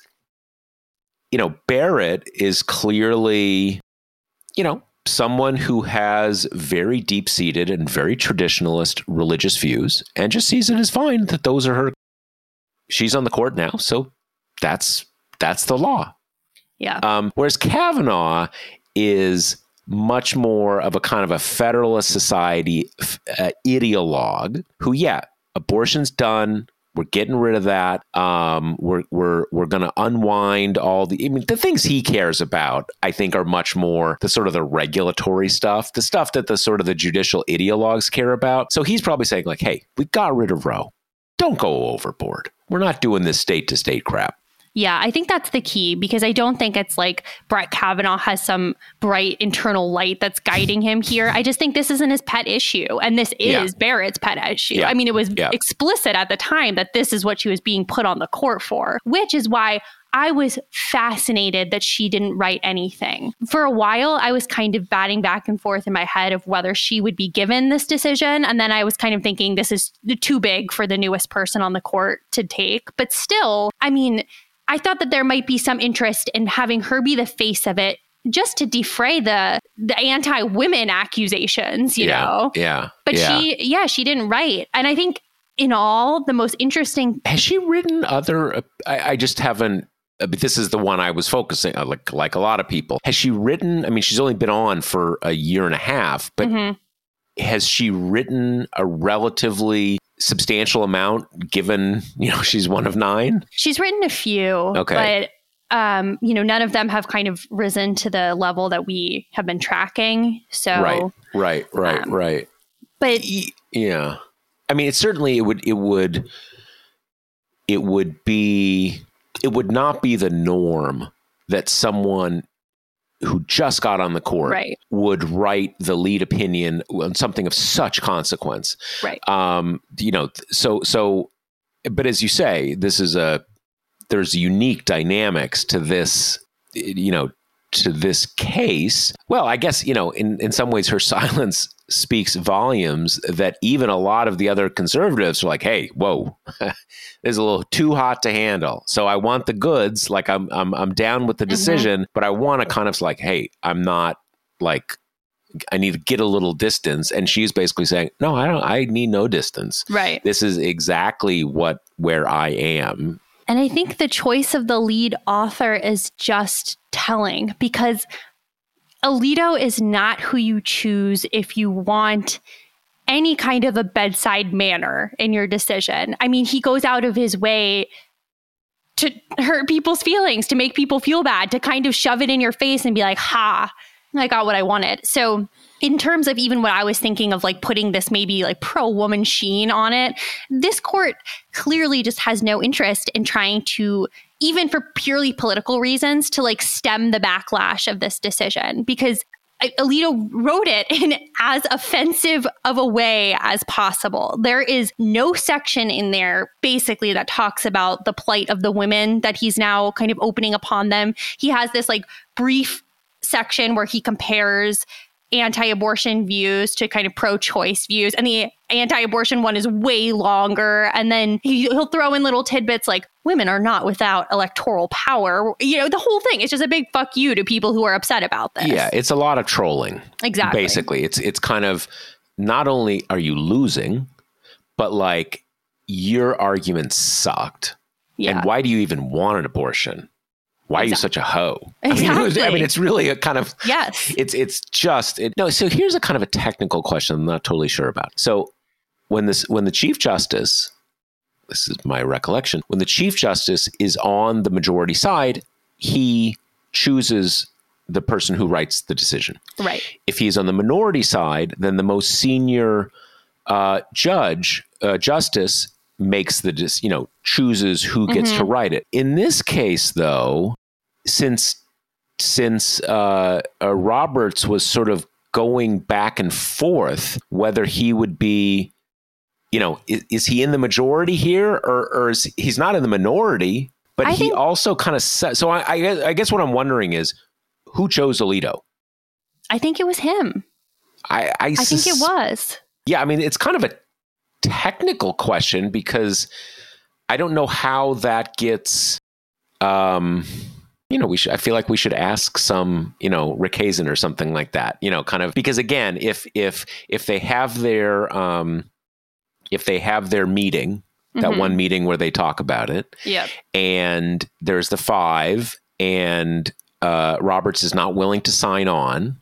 you know, Barrett is clearly, you know, someone who has very deep-seated and very traditionalist religious views, and just sees it as fine that those are her. She's on the court now, so that's that's the law. Yeah. Um, whereas Kavanaugh is much more of a kind of a Federalist Society uh, ideologue who, yeah, abortion's done. We're getting rid of that. Um, we're we're we're going to unwind all the. I mean, the things he cares about, I think, are much more the sort of the regulatory stuff, the stuff that the sort of the judicial ideologues care about. So he's probably saying like, "Hey, we got rid of Roe. Don't go overboard. We're not doing this state to state crap." Yeah, I think that's the key, because I don't think it's like Brett Kavanaugh has some bright internal light that's guiding him here. I just think this isn't his pet issue. And this is yeah. Barrett's pet issue. Yeah. I mean, it was yeah. explicit at the time that this is what she was being put on the court for, which is why I was fascinated that she didn't write anything. For a while, I was kind of batting back and forth in my head of whether she would be given this decision. And then I was kind of thinking this is too big for the newest person on the court to take. But still, I mean, I thought that there might be some interest in having her be the face of it, just to defray the the anti-women accusations, you yeah, know? Yeah. But yeah. she, yeah, she didn't write. And I think in all, the most interesting... Has she written other... I, I just haven't... but this is the one I was focusing on, like, like a lot of people. Has she written, I mean, she's only been on for a year and a half, but mm-hmm. has she written a relatively substantial amount given, you know, she's one of nine? She's written a few, okay. but, um, you know, none of them have kind of risen to the level that we have been tracking. So, right, right, right, um, right. But yeah, I mean, it certainly, it would, it would, it would be, it would not be the norm that someone who just got on the court right. would write the lead opinion on something of such consequence. Right. Um, you know, so, so, but as you say, this is a, there's unique dynamics to this, you know, to this case. Well, I guess, you know, in, in some ways her silence speaks volumes that even a lot of the other conservatives are like, hey, whoa, this is a little too hot to handle. So I want the goods, like I'm I'm I'm down with the decision, mm-hmm. but I want to kind of like, hey, I'm not like, I need to get a little distance. And she's basically saying, no, I don't, I need no distance. Right. This is exactly what, where I am. And I think the choice of the lead author is just telling, because Alito is not who you choose if you want any kind of a bedside manner in your decision. I mean, he goes out of his way to hurt people's feelings, to make people feel bad, to kind of shove it in your face and be like, ha, I got what I wanted. So in terms of even what I was thinking of, like putting this maybe like pro-woman sheen on it, this court clearly just has no interest in trying to, even for purely political reasons, to like stem the backlash of this decision, because Alito wrote it in as offensive of a way as possible. There is no section in there basically that talks about the plight of the women that he's now kind of opening upon them. He has this like brief section where he compares anti-abortion views to kind of pro-choice views, and the anti-abortion one is way longer. And then he, he'll throw in little tidbits like women are not without electoral power. You know, the whole thing is just a big fuck you to people who are upset about this. Yeah, it's a lot of trolling. Exactly. Basically, it's it's kind of, not only are you losing, but like your argument sucked. Yeah. And why do you even want an abortion? Why exactly. are you such a hoe? Exactly. I mean, it was, I mean, it's really a kind of, yes. It's it's just, it, no, so here's a kind of a technical question I'm not totally sure about. So when this, when the Chief Justice, this is my recollection, when the Chief Justice is on the majority side, he chooses the person who writes the decision. Right. If he's on the minority side, then the most senior uh, judge, uh, justice, makes the, you know, chooses who gets mm-hmm. to write it. In this case, though, since since uh, uh, Roberts was sort of going back and forth whether he would be, you know, is, is he in the majority here, or, or is he's not in the minority, but I he think, also kind of said, so I, I, I guess what I'm wondering is who chose Alito? I think it was him. I, I, I think it was. Yeah, I mean, it's kind of a technical question because I don't know how that gets, um, you know, we should, I feel like we should ask some, you know, Rick Hazen or something like that, you know, kind of, because again, if, if, if they have their, um, if they have their meeting, that mm-hmm. one meeting where they talk about it, yep. and there's the five and, uh, Roberts is not willing to sign on,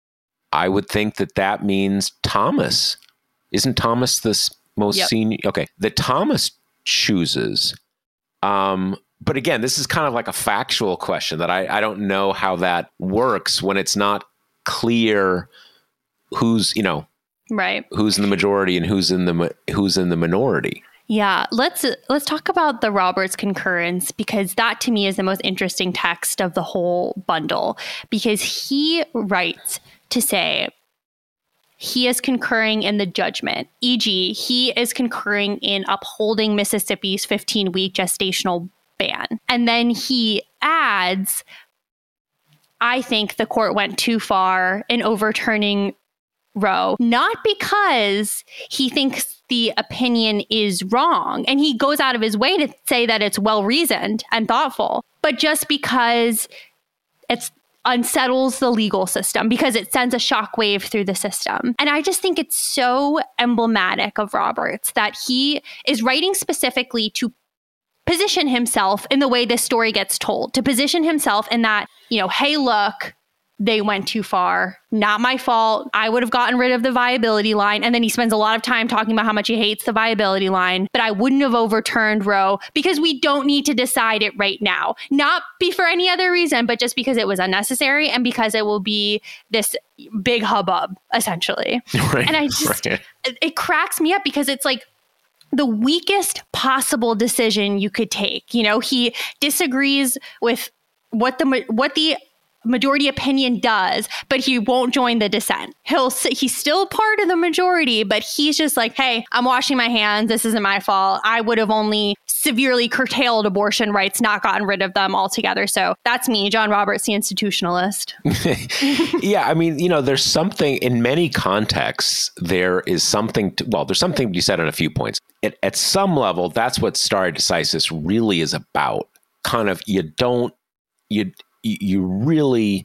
I would think that that means Thomas. Isn't Thomas the most yep. senior? Okay. The Thomas chooses. Um, but again, this is kind of like a factual question that I, I don't know how that works when it's not clear who's, you know, right. who's in the majority and who's in the, who's in the minority. Yeah, let's let's talk about the Roberts concurrence, because that to me is the most interesting text of the whole bundle, because he writes to say he is concurring in the judgment, for example, he is concurring in upholding Mississippi's fifteen-week gestational ban. And then he adds, I think the court went too far in overturning Roe, not because he thinks the opinion is wrong, and he goes out of his way to say that it's well-reasoned and thoughtful, but just because it unsettles the legal system, because it sends a shockwave through the system. And I just think it's so emblematic of Roberts that he is writing specifically to position himself in the way this story gets told, to position himself in that, you know, hey, look, they went too far. Not my fault. I would have gotten rid of the viability line. And then he spends a lot of time talking about how much he hates the viability line, but I wouldn't have overturned Roe because we don't need to decide it right now. Not be for any other reason, but just because it was unnecessary and because it will be this big hubbub, essentially. Right, and I just, right. it, it cracks me up because it's like the weakest possible decision you could take. You know, he disagrees with what the what the majority opinion does, but he won't join the dissent. He'll he's still part of the majority, but he's just like, hey, I'm washing my hands. This isn't my fault. I would have only severely curtailed abortion rights, not gotten rid of them altogether. So that's me, John Roberts, the institutionalist. Yeah, I mean, you know, there's something in many contexts, there is something, to, well, there's something you said on a few points. It, at some level, that's what stare decisis really is about. Kind of, you don't, you, you really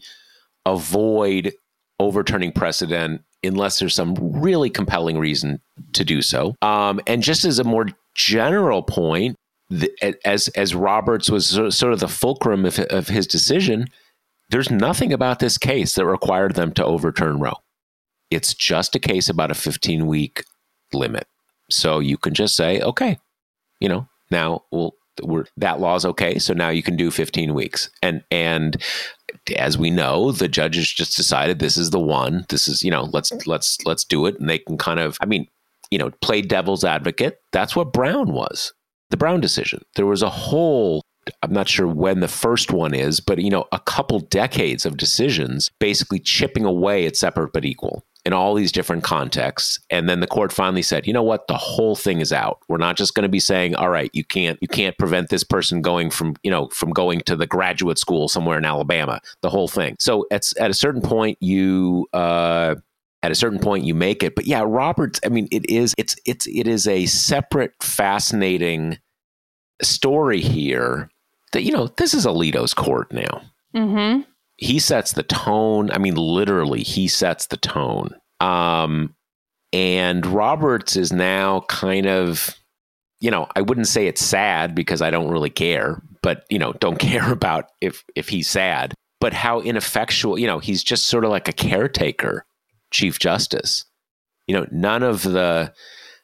avoid overturning precedent unless there's some really compelling reason to do so. Um, and just as a more general point, the, as as Roberts was sort of the fulcrum of, of his decision, there's nothing about this case that required them to overturn Roe. It's just a case about a fifteen-week limit. So you can just say, okay, you know, now we'll We're, that law is okay, so now you can do fifteen weeks. And and as we know, the judges just decided this is the one. This is, you know, let's let's let's do it. And they can kind of, I mean, you know, play devil's advocate. That's what Brown was, the Brown decision. There was a whole, I'm not sure when the first one is, but, you know, a couple decades of decisions basically chipping away at separate but equal in all these different contexts. And then the court finally said, you know what, the whole thing is out. We're not just going to be saying, all right, you can't, you can't prevent this person going from, you know, from going to the graduate school somewhere in Alabama, the whole thing. So at, at a certain point, you, uh, at a certain point you make it. But yeah, Roberts, I mean, it is, it's, it's, it is a separate, fascinating story here that, you know, this is Alito's court now. Mm-hmm. He sets the tone. I mean, literally, he sets the tone. Um, and Roberts is now kind of, you know, I wouldn't say it's sad because I don't really care, but, you know, don't care about if, if he's sad, but how ineffectual, you know, he's just sort of like a caretaker Chief Justice. You know, none of the,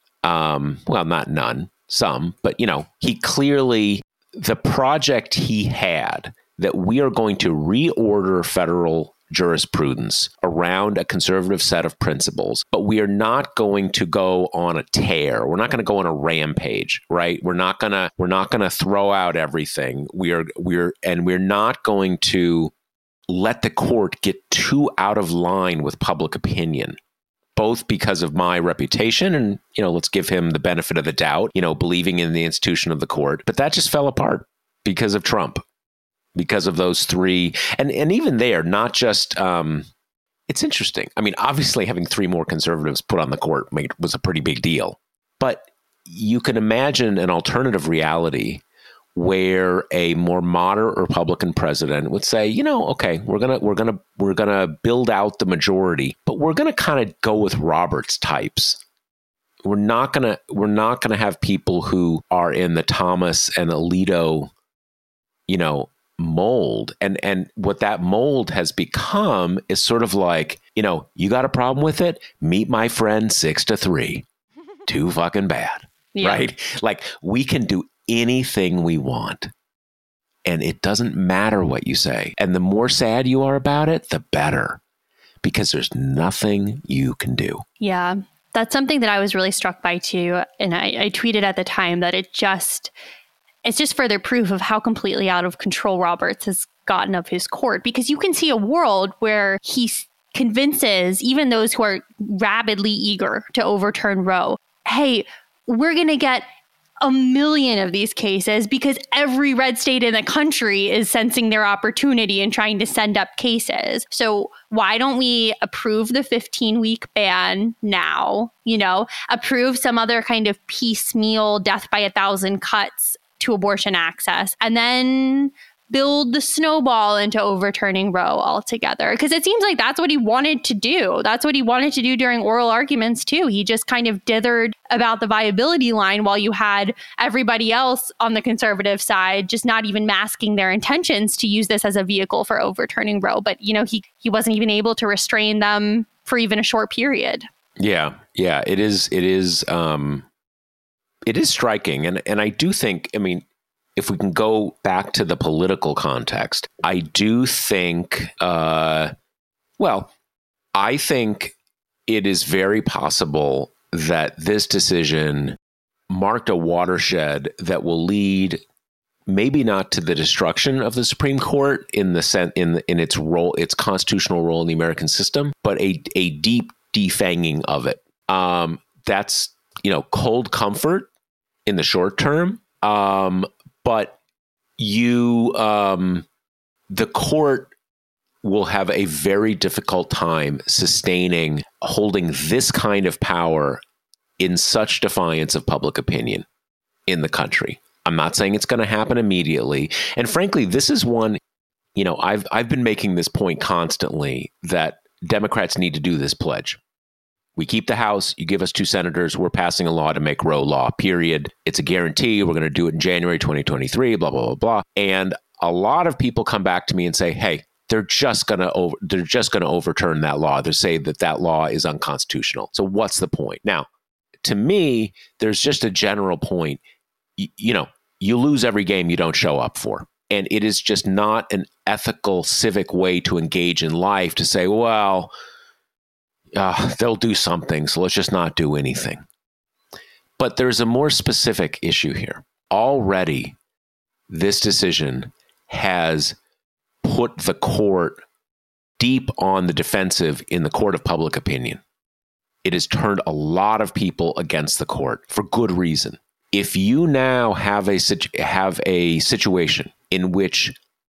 um, well, not none, some, but, you know, he clearly, the project he had that we are going to reorder federal jurisprudence around a conservative set of principles, but we are not going to go on a tear. We're not going to go on a rampage, right? We're not going to we're not going to throw out everything. We are we're and we're not going to let the court get too out of line with public opinion, both because of my reputation and, you know, let's give him the benefit of the doubt, you know, believing in the institution of the court. But that just fell apart because of Trump. Because of those three, and, and even there, not just, um, it's interesting. I mean, obviously having three more conservatives put on the court made, was a pretty big deal. But you can imagine an alternative reality where a more moderate Republican president would say, you know, okay, we're gonna we're gonna we're gonna build out the majority, but we're gonna kind of go with Roberts types. We're not gonna we're not gonna have people who are in the Thomas and Alito, you know, mold. And and what that mold has become is sort of like, you know, you got a problem with it? Meet my friend six to three. Too fucking bad. Yeah. Right? Like, we can do anything we want. And it doesn't matter what you say. And the more sad you are about it, the better. Because there's nothing you can do. Yeah. That's something that I was really struck by too. And I, I tweeted at the time that it just It's just further proof of how completely out of control Roberts has gotten of his court, because you can see a world where he convinces even those who are rabidly eager to overturn Roe, hey, we're going to get a million of these cases because every red state in the country is sensing their opportunity and trying to send up cases. So why don't we approve the fifteen week ban now, you know, approve some other kind of piecemeal death by a thousand cuts to abortion access, and then build the snowball into overturning Roe altogether. Because it seems like that's what he wanted to do. That's what he wanted to do during oral arguments, too. He just kind of dithered about the viability line while you had everybody else on the conservative side just not even masking their intentions to use this as a vehicle for overturning Roe. But, you know, he, he wasn't even able to restrain them for even a short period. Yeah, yeah, it is. It is. Um, it is striking. And, and I do think, I mean, if we can go back to the political context, I do think, uh, well, I think it is very possible that this decision marked a watershed that will lead maybe not to the destruction of the Supreme Court in the sen- in in its role, its constitutional role in the American system, but a a deep defanging of it. Um, that's, you know, cold comfort in the short term. Um, But you, um, the court will have a very difficult time sustaining, holding this kind of power in such defiance of public opinion in the country. I'm not saying it's going to happen immediately. And frankly, this is one, you know, I've I've been making this point constantly that Democrats need to do this pledge. We keep the House, you give us two senators, we're passing a law to make Roe law, period. It's a guarantee. We're going to do it in January twenty twenty-three, blah, blah, blah, blah. And a lot of people come back to me and say, hey, they're just going to over, they're just going to overturn that law. They say that that law is unconstitutional. So what's the point? Now, to me, there's just a general point. Y- you know, you lose every game you don't show up for. And it is just not an ethical, civic way to engage in life to say, well, Uh, they'll do something, so let's just not do anything. But there's a more specific issue here. Already, this decision has put the court deep on the defensive in the court of public opinion. It has turned a lot of people against the court for good reason. If you now have a situ- have a situation in which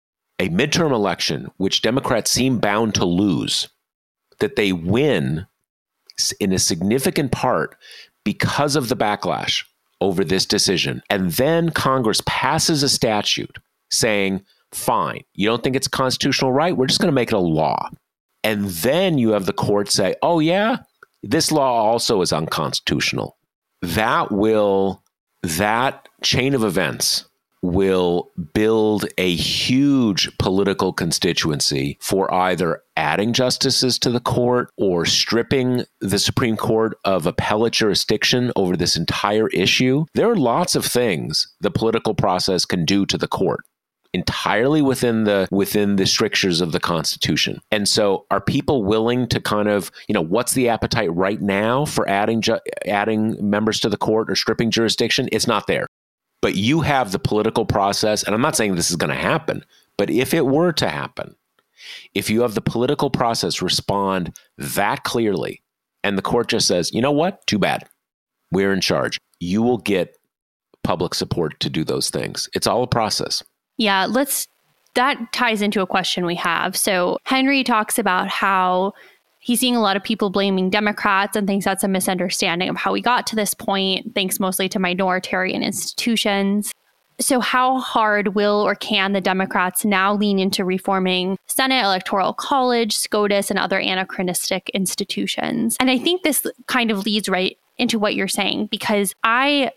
a midterm election, which Democrats seem bound to lose, that they win in a significant part because of the backlash over this decision. And then Congress passes a statute saying, fine, you don't think it's a constitutional right? We're just going to make it a law. And then you have the court say, oh yeah, this law also is unconstitutional. That will, that chain of events will build a huge political constituency for either adding justices to the court or stripping the Supreme Court of appellate jurisdiction over this entire issue. There are lots of things the political process can do to the court entirely within the within the strictures of the Constitution. And so are people willing to kind of, you know, what's the appetite right now for adding ju- adding members to the court or stripping jurisdiction? It's not there. But you have the political process, and I'm not saying this is going to happen, but if it were to happen, if you have the political process respond that clearly, and the court just says, you know what, too bad, we're in charge, you will get public support to do those things. It's all a process. Yeah, let's, that ties into a question we have. So Henry talks about how he's seeing a lot of people blaming Democrats and thinks that's a misunderstanding of how we got to this point, thanks mostly to minoritarian institutions. So how hard will or can the Democrats now lean into reforming Senate, Electoral College, SCOTUS, and other anachronistic institutions? And I think this kind of leads right into what you're saying, because I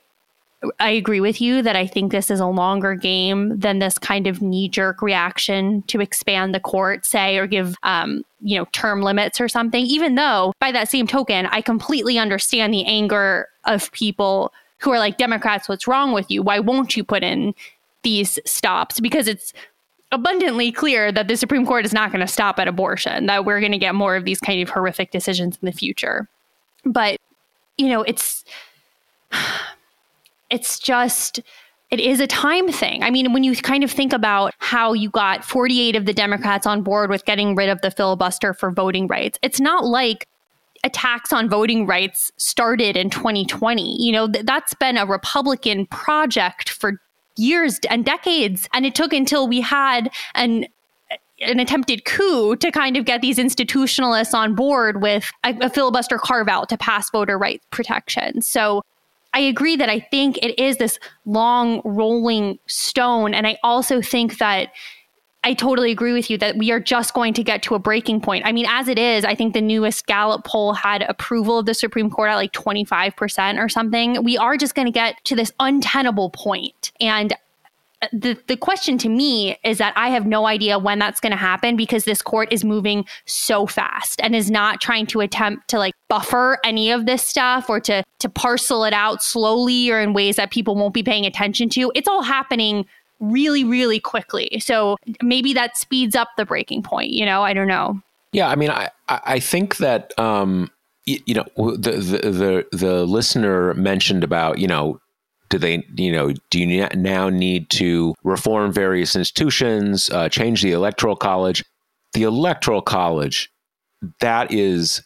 I agree with you that I think this is a longer game than this kind of knee-jerk reaction to expand the court, say, or give, um, you know, term limits or something, even though by that same token, I completely understand the anger of people who are like, Democrats, what's wrong with you? Why won't you put in these stops? Because it's abundantly clear that the Supreme Court is not going to stop at abortion, that we're going to get more of these kind of horrific decisions in the future. But, you know, it's... It's just, it is a time thing. I mean, when you kind of think about how you got forty-eight of the Democrats on board with getting rid of the filibuster for voting rights, it's not like attacks on voting rights started in twenty twenty. You know, th- that's been a Republican project for years and decades. And it took until we had an an attempted coup to kind of get these institutionalists on board with a, a filibuster carve out to pass voter rights protection. So I agree that I think it is this long rolling stone. And I also think that I totally agree with you that we are just going to get to a breaking point. I mean, as it is, I think the newest Gallup poll had approval of the Supreme Court at like twenty-five percent or something. We are just going to get to this untenable point. And the the question to me is that I have no idea when that's going to happen, because this court is moving so fast and is not trying to attempt to like buffer any of this stuff or to to parcel it out slowly or in ways that people won't be paying attention to. It's all happening really, really quickly. So maybe that speeds up the breaking point. You know, I don't know. Yeah, I mean, I I think that um, you, you know the, the the the listener mentioned about you know. Do they, you know, do you now need to reform various institutions, uh, change the Electoral College? The Electoral College, that is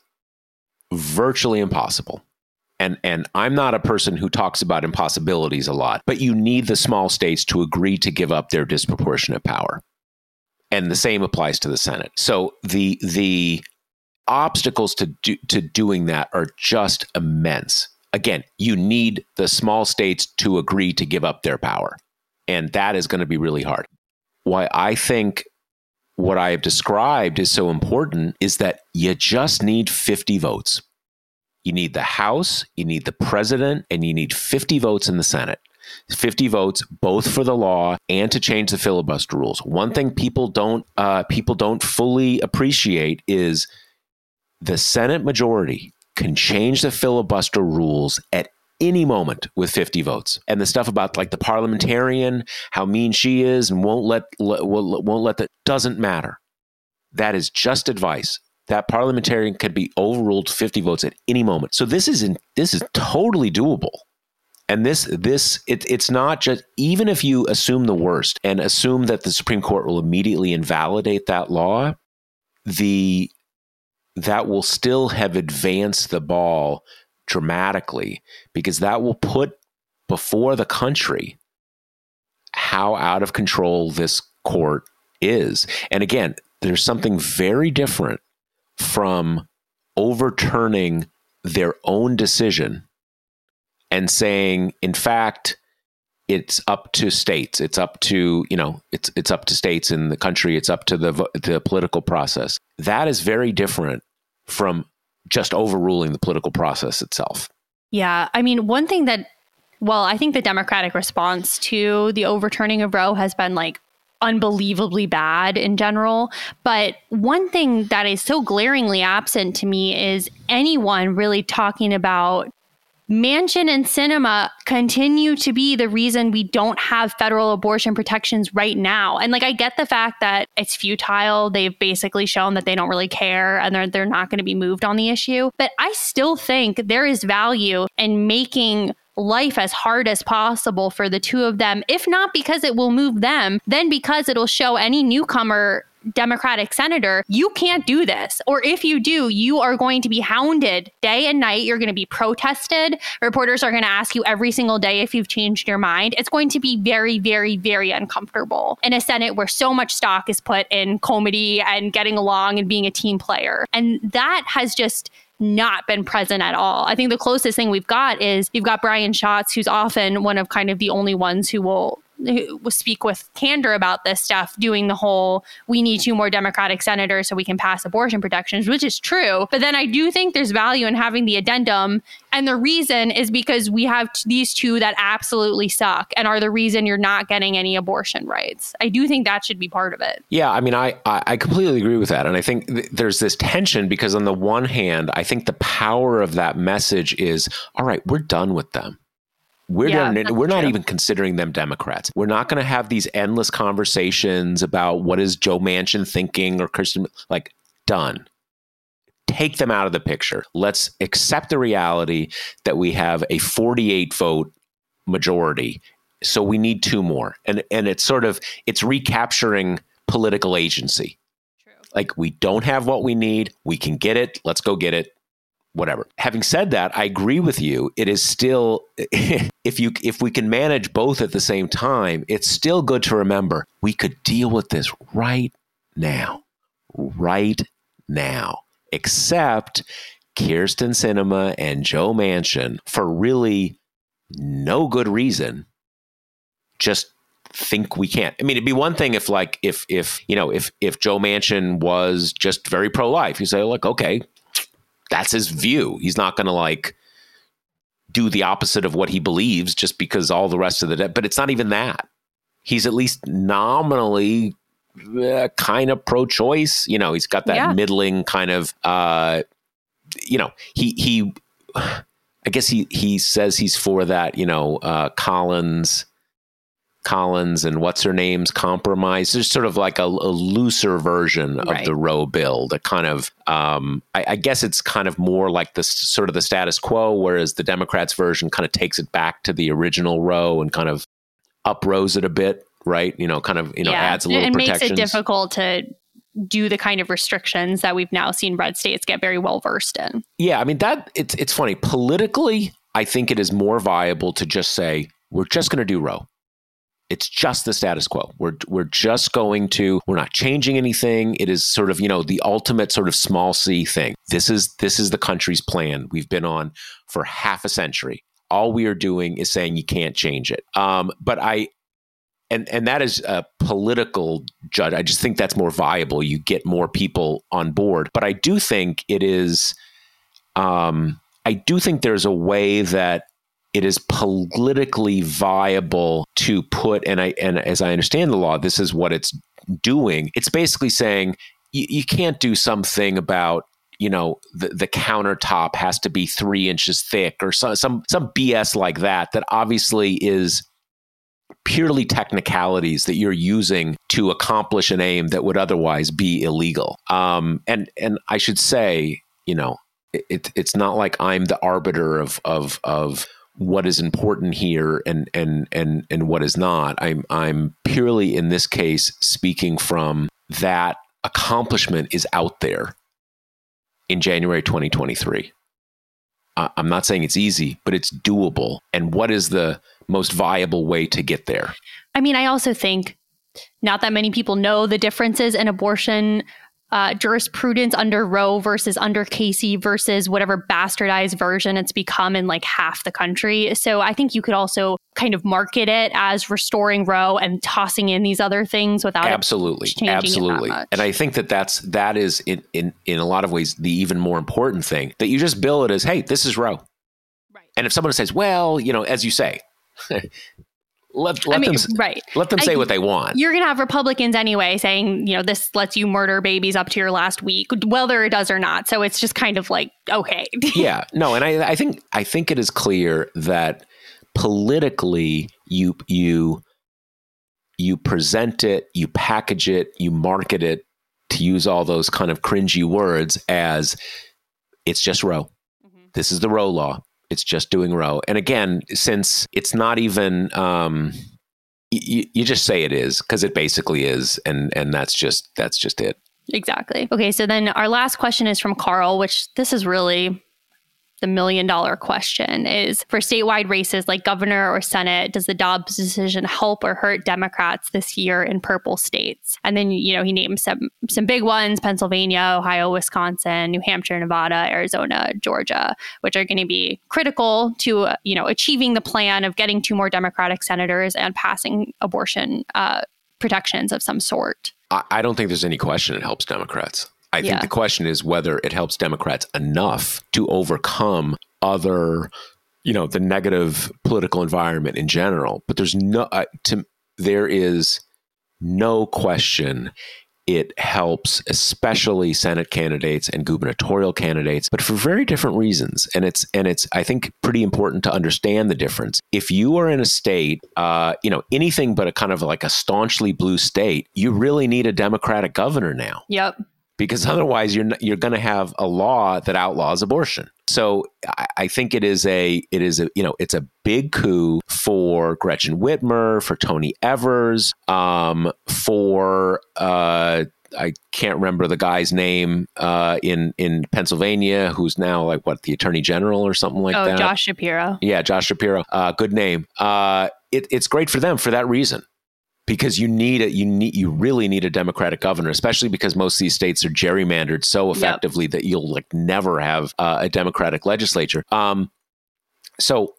virtually impossible. And and I'm not a person who talks about impossibilities a lot, but you need the small states to agree to give up their disproportionate power. And the same applies to the Senate. So the the obstacles to do, to doing that are just immense. Again, you need the small states to agree to give up their power. And that is going to be really hard. Why I think what I have described is so important is that you just need fifty votes. You need the House, you need the president, and you need fifty votes in the Senate. fifty votes, both for the law and to change the filibuster rules. One thing people don't uh, people don't fully appreciate is the Senate majority can change the filibuster rules at any moment with fifty votes. And the stuff about like the parliamentarian, how mean she is and won't let, let won't let that doesn't matter. That is just advice. That parliamentarian could be overruled fifty votes at any moment. So this is in, this is totally doable. And this this it, it's not just, even if you assume the worst and assume that the Supreme Court will immediately invalidate that law, the that will still have advanced the ball dramatically, because that will put before the country how out of control this court is. And again, there's something very different from overturning their own decision and saying, in fact, it's up to states. It's up to, you know, it's it's up to states in the country. It's up to the the political process. That is very different from just overruling the political process itself. Yeah. I mean, one thing that, well, I think the Democratic response to the overturning of Roe has been like unbelievably bad in general. But one thing that is so glaringly absent to me is anyone really talking about Manchin and Sinema continue to be the reason we don't have federal abortion protections right now. And like, I get the fact that it's futile. They've basically shown that they don't really care and they're, they're not going to be moved on the issue. But I still think there is value in making life as hard as possible for the two of them, if not because it will move them, then because it'll show any newcomer Democratic senator, you can't do this. Or if you do, you are going to be hounded day and night. You're going to be protested. Reporters are going to ask you every single day if you've changed your mind. It's going to be very, very, very uncomfortable in a Senate where so much stock is put in comity and getting along and being a team player. And that has just not been present at all. I think the closest thing we've got is you've got Brian Schatz, who's often one of kind of the only ones who will who will speak with candor about this stuff, doing the whole, we need two more Democratic senators so we can pass abortion protections, which is true. But then I do think there's value in having the addendum. And the reason is because we have t- these two that absolutely suck and are the reason you're not getting any abortion rights. I do think that should be part of it. Yeah, I mean, I, I completely agree with that. And I think th- there's this tension because on the one hand, I think the power of that message is, all right, we're done with them. We're yeah, done, we're not true. even considering them Democrats. We're not going to have these endless conversations about what is Joe Manchin thinking or Kirsten, like, done. Take them out of the picture. Let's accept the reality that we have a forty-eight vote majority. So we need two more. And and it's sort of, it's recapturing political agency. True. Like, we don't have what we need. We can get it. Let's go get it. Whatever. Having said that, I agree with you. It is still, if you if we can manage both at the same time, it's still good to remember we could deal with this right now, right now, except Kyrsten Sinema and Joe Manchin, for really no good reason, just think we can't. I mean, it'd be one thing if like, if, if, you know, if, if Joe Manchin was just very pro-life, you say, look, okay, that's his view. He's not going to like do the opposite of what he believes just because all the rest of the day, but it's not even that. He's at least nominally uh, kind of pro-choice. You know, he's got that yeah. middling kind of, uh, you know, he, he, I guess he, he says he's for that, you know, uh, Collins, Collins and what's her name's compromise. There's sort of like a, a looser version right. of the Roe bill that kind of, um, I, I guess it's kind of more like the sort of the status quo, whereas the Democrats version kind of takes it back to the original Roe and kind of uprose it a bit, right? You know, kind of, you know, yeah. adds a little protections. It makes it difficult to do the kind of restrictions that we've now seen red states get very well versed in. Yeah, I mean, that it's it's funny. Politically, I think it is more viable to just say, we're just going to do Roe. It's just the status quo. We're we're just going to, we're not changing anything. It is sort of, you know, the ultimate sort of small c thing. This is this is the country's plan we've been on for half a century. All we are doing is saying you can't change it. Um, but I, and and that is a political judge. I just think that's more viable. You get more people on board. But I do think it is, um, I do think there's a way that it is politically viable to put, and I and as I understand the law, this is what it's doing. It's basically saying you, you can't do something about, you know, the, the countertop has to be three inches thick or some some some B S like that. That obviously is purely technicalities that you're using to accomplish an aim that would otherwise be illegal. Um, and and I should say, you know, it, it's not like I'm the arbiter of of of what is important here and and and and what is not. I'm I'm purely in this case speaking from that accomplishment is out there in January twenty twenty-three. Uh, I'm not saying it's easy, but it's doable. And what is the most viable way to get there? I mean, I also think not that many people know the differences in abortion Uh, jurisprudence under Roe versus under Casey versus whatever bastardized version it's become in like half the country. So I think you could also kind of market it as restoring Roe and tossing in these other things without absolutely, changing absolutely. It that much. And I think that that's that is in in in a lot of ways the even more important thing, that you just bill it as, hey, this is Roe. Right. And if someone says, well, you know, as you say. Let, let I mean, them right. let them say I, what they want. You're going to have Republicans anyway saying, you know, this lets you murder babies up to your last week, whether it does or not. So it's just kind of like, okay. Yeah, no. And I, I think I think it is clear that politically you you you present it, you package it, you market it, to use all those kind of cringy words, as it's just Roe. Mm-hmm. This is the Roe law. It's just doing Roe. And again, since it's not even, um, y- you just say it is, because it basically is. And, and that's just, that's just it. Exactly. Okay. So then our last question is from Carl, which this is really the million dollar question, is for statewide races like governor or Senate, does the Dobbs decision help or hurt Democrats this year in purple states? And then, you know, he named some some big ones: Pennsylvania, Ohio, Wisconsin, New Hampshire, Nevada, Arizona, Georgia, which are going to be critical to, uh, you know, achieving the plan of getting two more Democratic senators and passing abortion uh, protections of some sort. I, I don't think there's any question it helps Democrats. I think yeah. the question is whether it helps Democrats enough to overcome other, you know, the negative political environment in general. But there's no, uh, to, there is no question it helps, especially Senate candidates and gubernatorial candidates, but for very different reasons. And it's, and it's, I think, pretty important to understand the difference. If you are in a state, uh, you know, anything but a kind of like a staunchly blue state, you really need a Democratic governor now. Yep. Because otherwise you're you're going to have a law that outlaws abortion. So I, I think it is a it is a you know it's a big coup for Gretchen Whitmer, for Tony Evers, um, for uh, I can't remember the guy's name uh, in in Pennsylvania, who's now like what, the Attorney General or something like oh, that. Oh, Josh Shapiro. Yeah, Josh Shapiro. Uh, good name. Uh, it, it's great for them for that reason. Because you need a, you need you really need a Democratic governor, especially because most of these states are gerrymandered so effectively yep. that you'll like never have uh, a Democratic legislature. Um, so,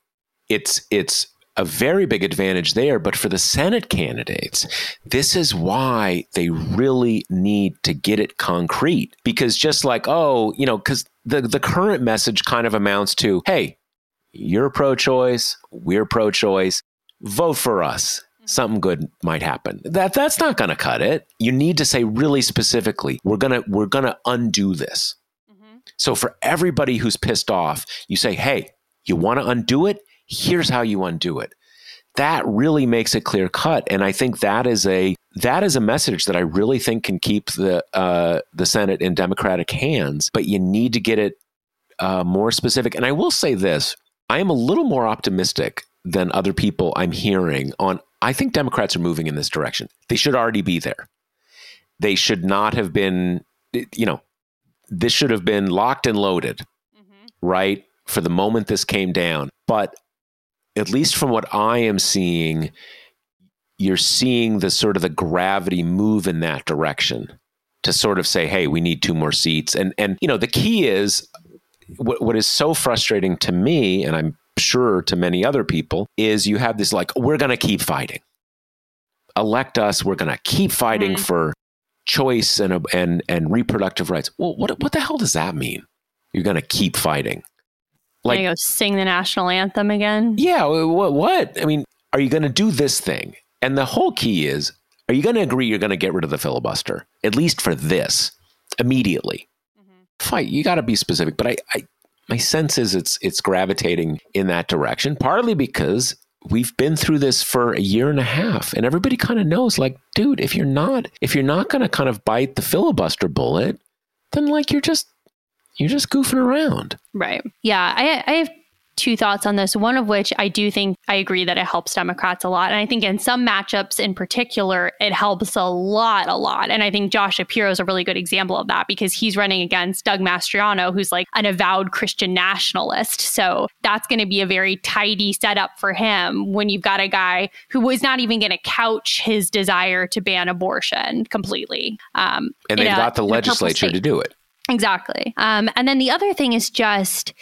it's it's a very big advantage there. But for the Senate candidates, this is why they really need to get it concrete. Because just like, oh, you know, because the, the current message kind of amounts to, hey, you're pro-choice, we're pro-choice, vote for us. Something good might happen. That that's not going to cut it. You need to say really specifically, we're going to we're going to undo this. Mm-hmm. So for everybody who's pissed off, you say, hey, you want to undo it? Here's how you undo it. That really makes it clear cut. And I think that is a that is a message that I really think can keep the uh, the Senate in Democratic hands. But you need to get it uh, more specific. And I will say this, I am a little more optimistic than other people I'm hearing on. I think Democrats are moving in this direction. They should already be there. They should not have been, you know, this should have been locked and loaded, mm-hmm. right? For the moment this came down. But at least from what I am seeing, you're seeing the sort of the gravity move in that direction to sort of say, hey, we need two more seats. And, and you know, the key is what, what is so frustrating to me, and I'm sure to many other people, is you have this like, we're going to keep fighting. Elect us. We're going to keep fighting mm-hmm. for choice and, and, and reproductive rights. Well, what, what the hell does that mean? You're going to keep fighting. Like, gonna go sing the national anthem again? Yeah. What? What? I mean, are you going to do this thing? And the whole key is, are you going to agree you're going to get rid of the filibuster, at least for this, immediately? Mm-hmm. Fight. You got to be specific. But I, I, my sense is it's it's gravitating in that direction, partly because we've been through this for a year and a half, and everybody kind of knows, like, dude, if you're not if you're not going to kind of bite the filibuster bullet, then like you're just. You're just goofing around. Right. Yeah. I, I have two thoughts on this. One of which I do think I agree that it helps Democrats a lot. And I think in some matchups in particular, it helps a lot, a lot. And I think Josh Shapiro is a really good example of that because he's running against Doug Mastriano, who's like an avowed Christian nationalist. So that's going to be a very tidy setup for him when you've got a guy who was not even going to couch his desire to ban abortion completely. Um, and they've a, got the legislature to do it. Exactly. Um, and then the other thing is just,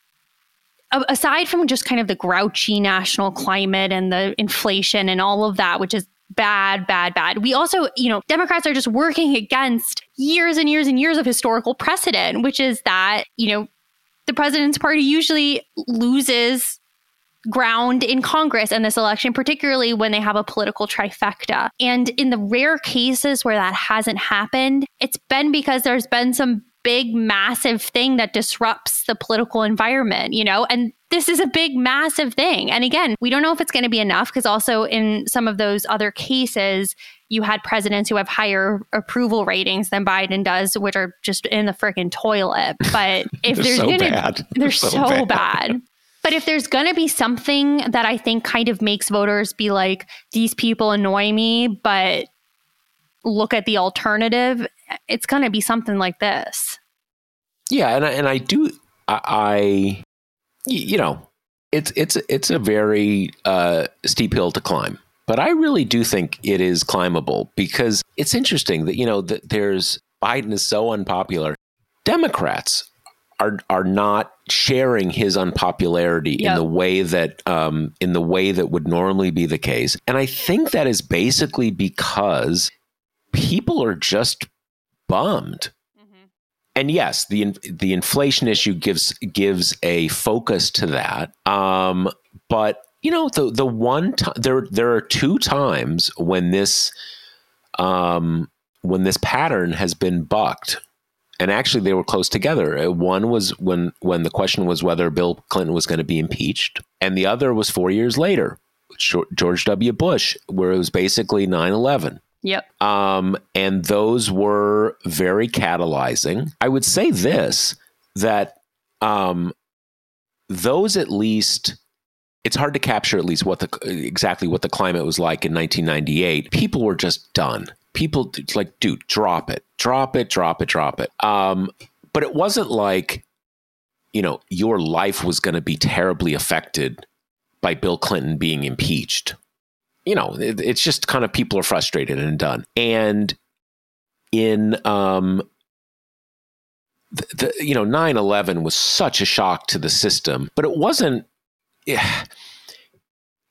aside from just kind of the grouchy national climate and the inflation and all of that, which is bad, bad, bad. We also, you know, Democrats are just working against years and years and years of historical precedent, which is that, you know, the president's party usually loses ground in Congress in this election, particularly when they have a political trifecta. And in the rare cases where that hasn't happened, it's been because there's been some big, massive thing that disrupts the political environment, you know, and this is a big, massive thing. And again, we don't know if it's going to be enough because also in some of those other cases, you had presidents who have higher approval ratings than Biden does, which are just in the freaking toilet. But if they're there's so going to, bad. they're so, so bad. bad. But if there's going to be something that I think kind of makes voters be like, these people annoy me, but look at the alternative, it's going to be something like this. Yeah. And I, and I do, I, I, you know, it's, it's, it's a very uh, steep hill to climb, but I really do think it is climbable because it's interesting that, you know, that there's Biden is so unpopular. Democrats are are not sharing his unpopularity yep. in the way that um, in the way that would normally be the case. And I think that is basically because people are just bummed. Mm-hmm. And yes, the the inflation issue gives gives a focus to that. Um, but you know, the the one time there there are two times when this um, when this pattern has been bucked. And actually, they were close together. One was when when the question was whether Bill Clinton was going to be impeached. And the other was four years later, George W. Bush, where it was basically nine eleven. Yep. Um, and those were very catalyzing. I would say this, that um, those at least, it's hard to capture at least what the exactly what the climate was like in nineteen ninety-eight. People were just done. People like, dude, drop it, drop it, drop it, drop it. Um, but it wasn't like, you know, your life was going to be terribly affected by Bill Clinton being impeached. You know, it, it's just kind of people are frustrated and done. And in, um, the, the you know, nine eleven was such a shock to the system, but it wasn't, yeah,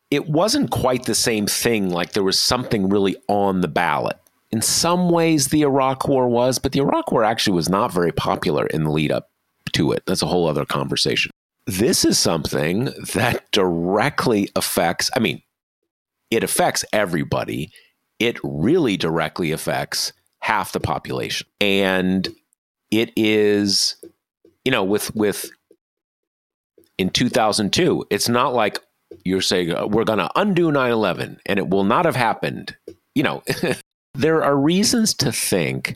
it wasn't quite the same thing. Like there was something really on the ballot. In some ways, the Iraq War was, but the Iraq War actually was not very popular in the lead up to it. That's a whole other conversation. This is something that directly affects, I mean, it affects everybody. It really directly affects half the population. And it is, you know, with, with in two thousand two, it's not like you're saying we're going to undo nine eleven and it will not have happened. You know, there are reasons to think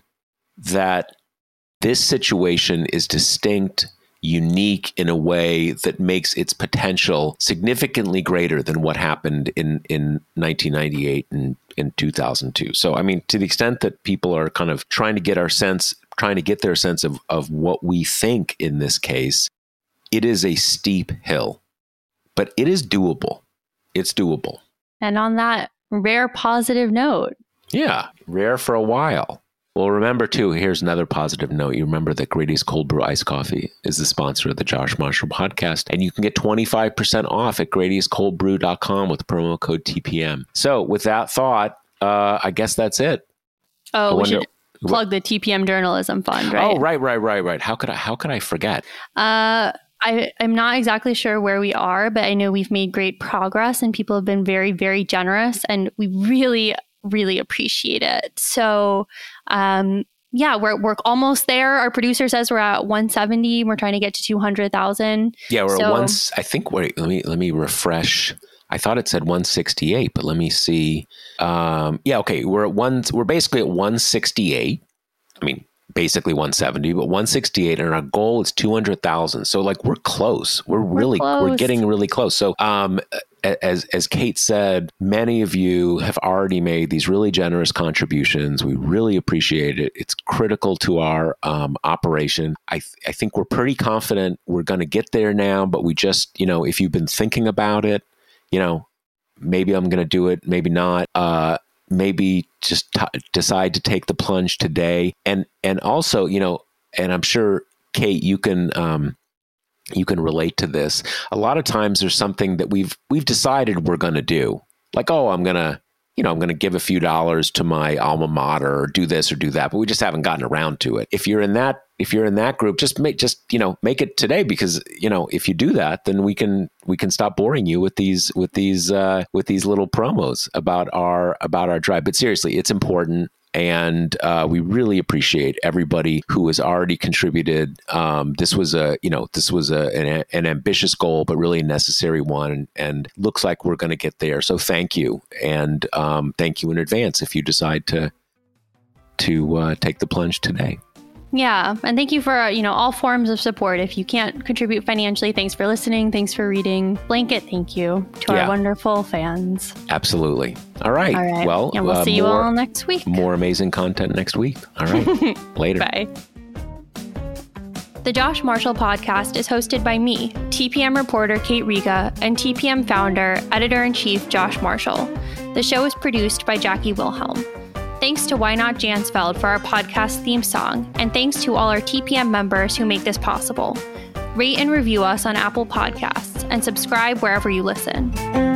that this situation is distinct, unique in a way that makes its potential significantly greater than what happened in, in nineteen ninety-eight and in two thousand two. So, I mean, to the extent that people are kind of trying to get our sense, trying to get their sense of, of what we think in this case, it is a steep hill, but it is doable. It's doable. And on that rare positive note. Yeah, rare for a while. Well, remember, too, here's another positive note. You remember that Grady's Cold Brew Iced Coffee is the sponsor of the Josh Marshall podcast, and you can get twenty-five percent off at Grady's Cold Brew dot com with promo code T P M. So with that thought, uh, I guess that's it. Oh, I we wonder, should plug the T P M Journalism Fund, right? Oh, right, right, right, right. How could I, how could I forget? Uh, I, I'm not exactly sure where we are, but I know we've made great progress and people have been very, very generous, and we really really appreciate it. So, um, yeah, we're we're almost there. Our producer says we're at one seventy. We're trying to get to two hundred thousand. Yeah, we're so, at one. I think we're. Let me let me refresh. I thought it said one sixty-eight, but let me see. Um, yeah, okay, we're at one. We're basically at one sixty-eight. I mean, basically one seventy, but one sixty-eight, and our goal is two hundred thousand. So, like, we're close. We're really we're, close. we're getting really close. So, um. As as Kate said, many of you have already made these really generous contributions. We really appreciate it. It's critical to our um, operation. I th- I think we're pretty confident we're going to get there now, but we just, you know, if you've been thinking about it, you know, maybe I'm going to do it, maybe not. Uh, maybe just t- decide to take the plunge today. And and also, you know, and I'm sure, Kate, you can... Um, you can relate to this. A lot of times there's something that we've we've decided we're going to do. Like, oh, I'm going to, you know, I'm going to give a few dollars to my alma mater or do this or do that, but we just haven't gotten around to it. If you're in that if you're in that group, just make just, you know, make it today, because, you know, if you do that, then we can we can stop boring you with these with these uh, with these little promos about our about our drive. But seriously, it's important. And uh, we really appreciate everybody who has already contributed. Um, this was a, you know, this was a, an, an ambitious goal, but really a necessary one, and, and looks like we're going to get there. So thank you, and um, thank you in advance if you decide to to uh, take the plunge today. Yeah. And thank you for, you know, all forms of support. If you can't contribute financially, thanks for listening. Thanks for reading. Blanket, thank you to yeah. our wonderful fans. Absolutely. All right. All right. Well, and we'll uh, see you more, all next week. More amazing content next week. All right. Later. Bye. The Josh Marshall podcast is hosted by me, T P M reporter Kate Riga, and T P M founder, editor-in-chief Josh Marshall. The show is produced by Jackie Wilhelm. Thanks to Why Not Jansfeld for our podcast theme song, and thanks to all our T P M members who make this possible. Rate and review us on Apple Podcasts, and subscribe wherever you listen.